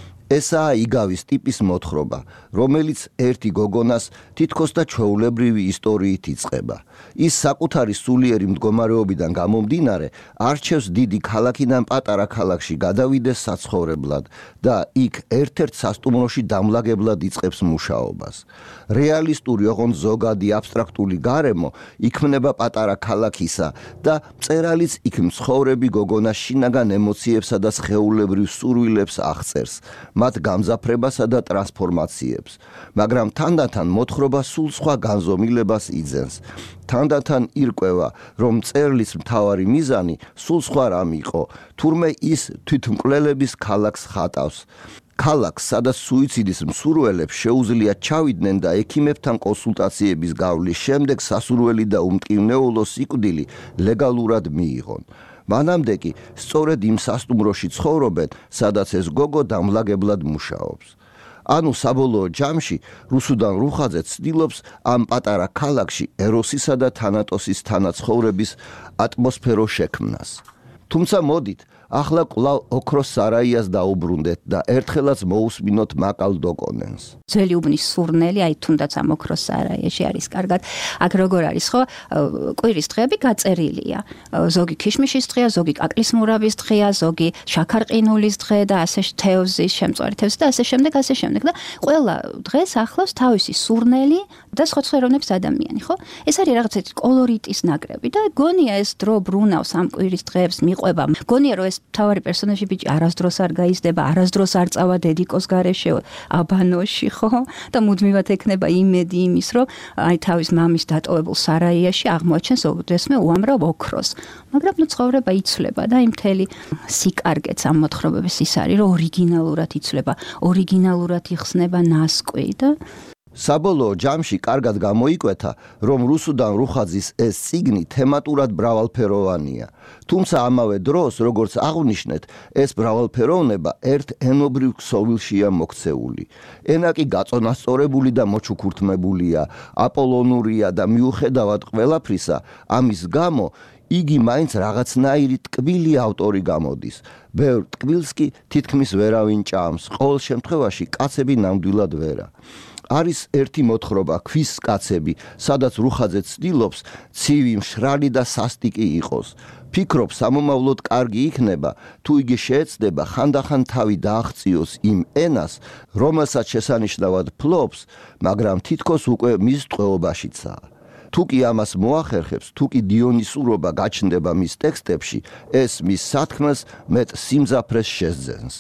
[SPEAKER 5] ესაა იგავის ტიპის მოთხრობა, რომელიც ერთი გოგონას თითქოს და ჩვეულებრივი ისტორიით იწყება. ის საკუთარი სულიერი მდგომარეობიდან გამომდინარე არჩევს დიდი ქალაქიდან პატარა ქალაქში გადავიდეს საცხოვრებლად და იქ ერთ-ერთ სასტუმროში დამლაგებლად იწყებს მუშაობას. რეალისტური ოღონდ ზოგადი აბსტრაქტული გარემო იქმნება პატარა ქალაქისა და მწერალიც იქ მცხოვრები გოგონას შინაგან ემოციებსა და სხეულებრივ სურვილებს აღწერს. მათ გამძაფრებასა და ტრანსფორმაციებს, მაგრამ თანდათან მოთხრობა სულ სხვა განზომილებას იძენს. თანდათან ირკვევა, რომ მწერლის მთავარი მიზანი სულ სხვა რამ იყო, თურმე ის თვითმკვლელების ქალაქს ხატავს. ქალაქს, სადაც სუიციდის მსურველებს შეუძლიათ ჩავიდნენ და ექიმებთან კონსულტაციების გავლის შემდეგ სასურველი და უმტკივნეულო სიკვდილი ლეგალურად მიიღონ. მანამდე კი სწორედ იმ სასტუმროში ცხოვრობენ, სადაც ეს გოგო დამლაგებლად მუშაობს. ანუ საბოლოო ჯამში რუსუდან რუხაძე ცდილობს ამ პატარა ქალაქში ეროსისა და თანატოსის თანაცხოვრების ატმოსფერო შექმნას. თუმცა მოდით, ახლა კვლავ ოქროს სარაიას დაუბრუნდეთ და ერთხელაც მოусმინოთ მაკალ დოკონენს.
[SPEAKER 12] ძველი უბნის სურნელი, აი თუნდაც ამ ოქროს სარაიაში არის კარგად. აქ როგორ არის ხო? კვირის დღეები გაწერილია. ზოგი ქიშმიშის დღეა, ზოგი კაკლის მურაბის დღეა, ზოგი შაქარყინულის დღე და ასე თევზის, შემწვარი თევზის და ასე შემდეგ, ასე შემდეგ და ყველა დღეს ახლავს თავისი სურნელი და სხვა ხელოვნების ადამიანი, ხო? ეს არის რაღაცა კოლორიტის ნაკრები და გონია ეს დრო ბრუნავს ამ კვირის დღეებს მიყვება. გონია რომ ეს თავარი პერსონაჟი ბიჭი არასდროს არ გაიზრდება, არასდროს არ წავა დედიკოს გარეშე აბანოში, ხო? და მუდმივად ექნება იმედი იმის, რომ აი თავის მამის დატოვებულ სარაიაში აღმოაჩენს ოდესმე უამრავ ოქროს. მაგრამ ნუ ცხოვრება იცვლება და იმ მთელი სიკარგეც ამ მოთხრობების ის არის, რომ ორიგინალურად იცვლება, ორიგინალურად იხსნება ნასკვი და
[SPEAKER 5] საბოლოო ჯამში კარგად გამოიკვეთა, რომ რუსუდან რუხაძის ეს წიგნი თემატურად მრავალფეროვანია. თუმცა ამავე დროს, როგორც აღვნიშნეთ, ეს მრავალფეროვნება ერთ ენობრივ ქსოვილშია მოქცეული. ენა კი გაწონასწორებული და მოჩუქურთმებულია, აპოლონურია და მიუხედავად ყველაფრისა, ამის გამო იგი მაინც რაღაცნაირი ტკბილი ავტორი გამოდის. ბევრ ტკბილს კი თითქმის ვერავინ ჭამს, ყოველ შემთხვევაში კაცები ნამდვილად ვერა. არის ერთი მოთხრობა ქვის კაცები, სადაც რუხაძე ცდილობს ცივი, მშრალი და სასტიკი იყოს. ფიქრობს, სამომავლოდ კარგი იქნება, თუ იგი შეეცდება ხანდახან თავი დააღწიოს იმ ენას, რომელსაც შესანიშნავად ფლობს, მაგრამ თითქოს უკვე მის ტყვეობაშიცაა. თუ კი ამას მოახერხებს, თუ კი დიონისურობა გაჩნდება მის ტექსტებში, ეს მის სათქმელს მეტ სიმძაფრეს შესძენს.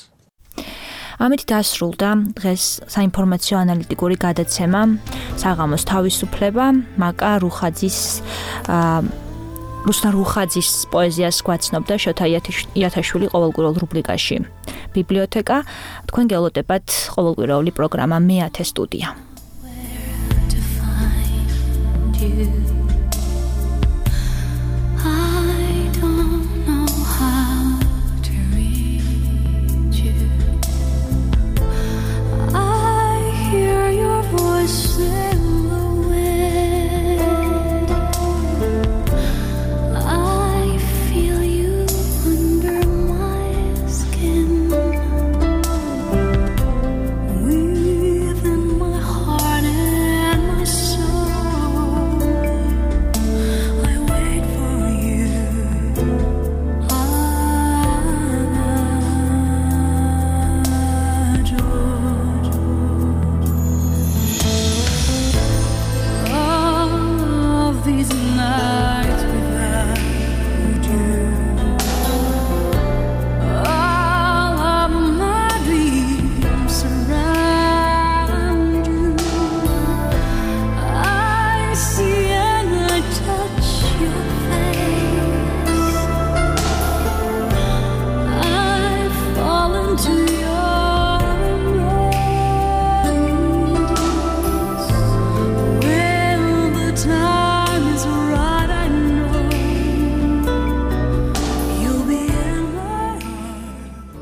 [SPEAKER 3] ამით დასრულდა დღეს საინფორმაციო ანალიტიკური გადაცემა საღამოს თავისუფლება მაკა რუხაძის რუსთა რუხაძის პოეზიას გვაცნობდა შოთა იათაშვილი ყოველკვირეულ რუბრიკაში ბიბლიოთეკა. თქვენ გელოდებათ ყოველკვირეული პროგრამა მეათე სტუდია.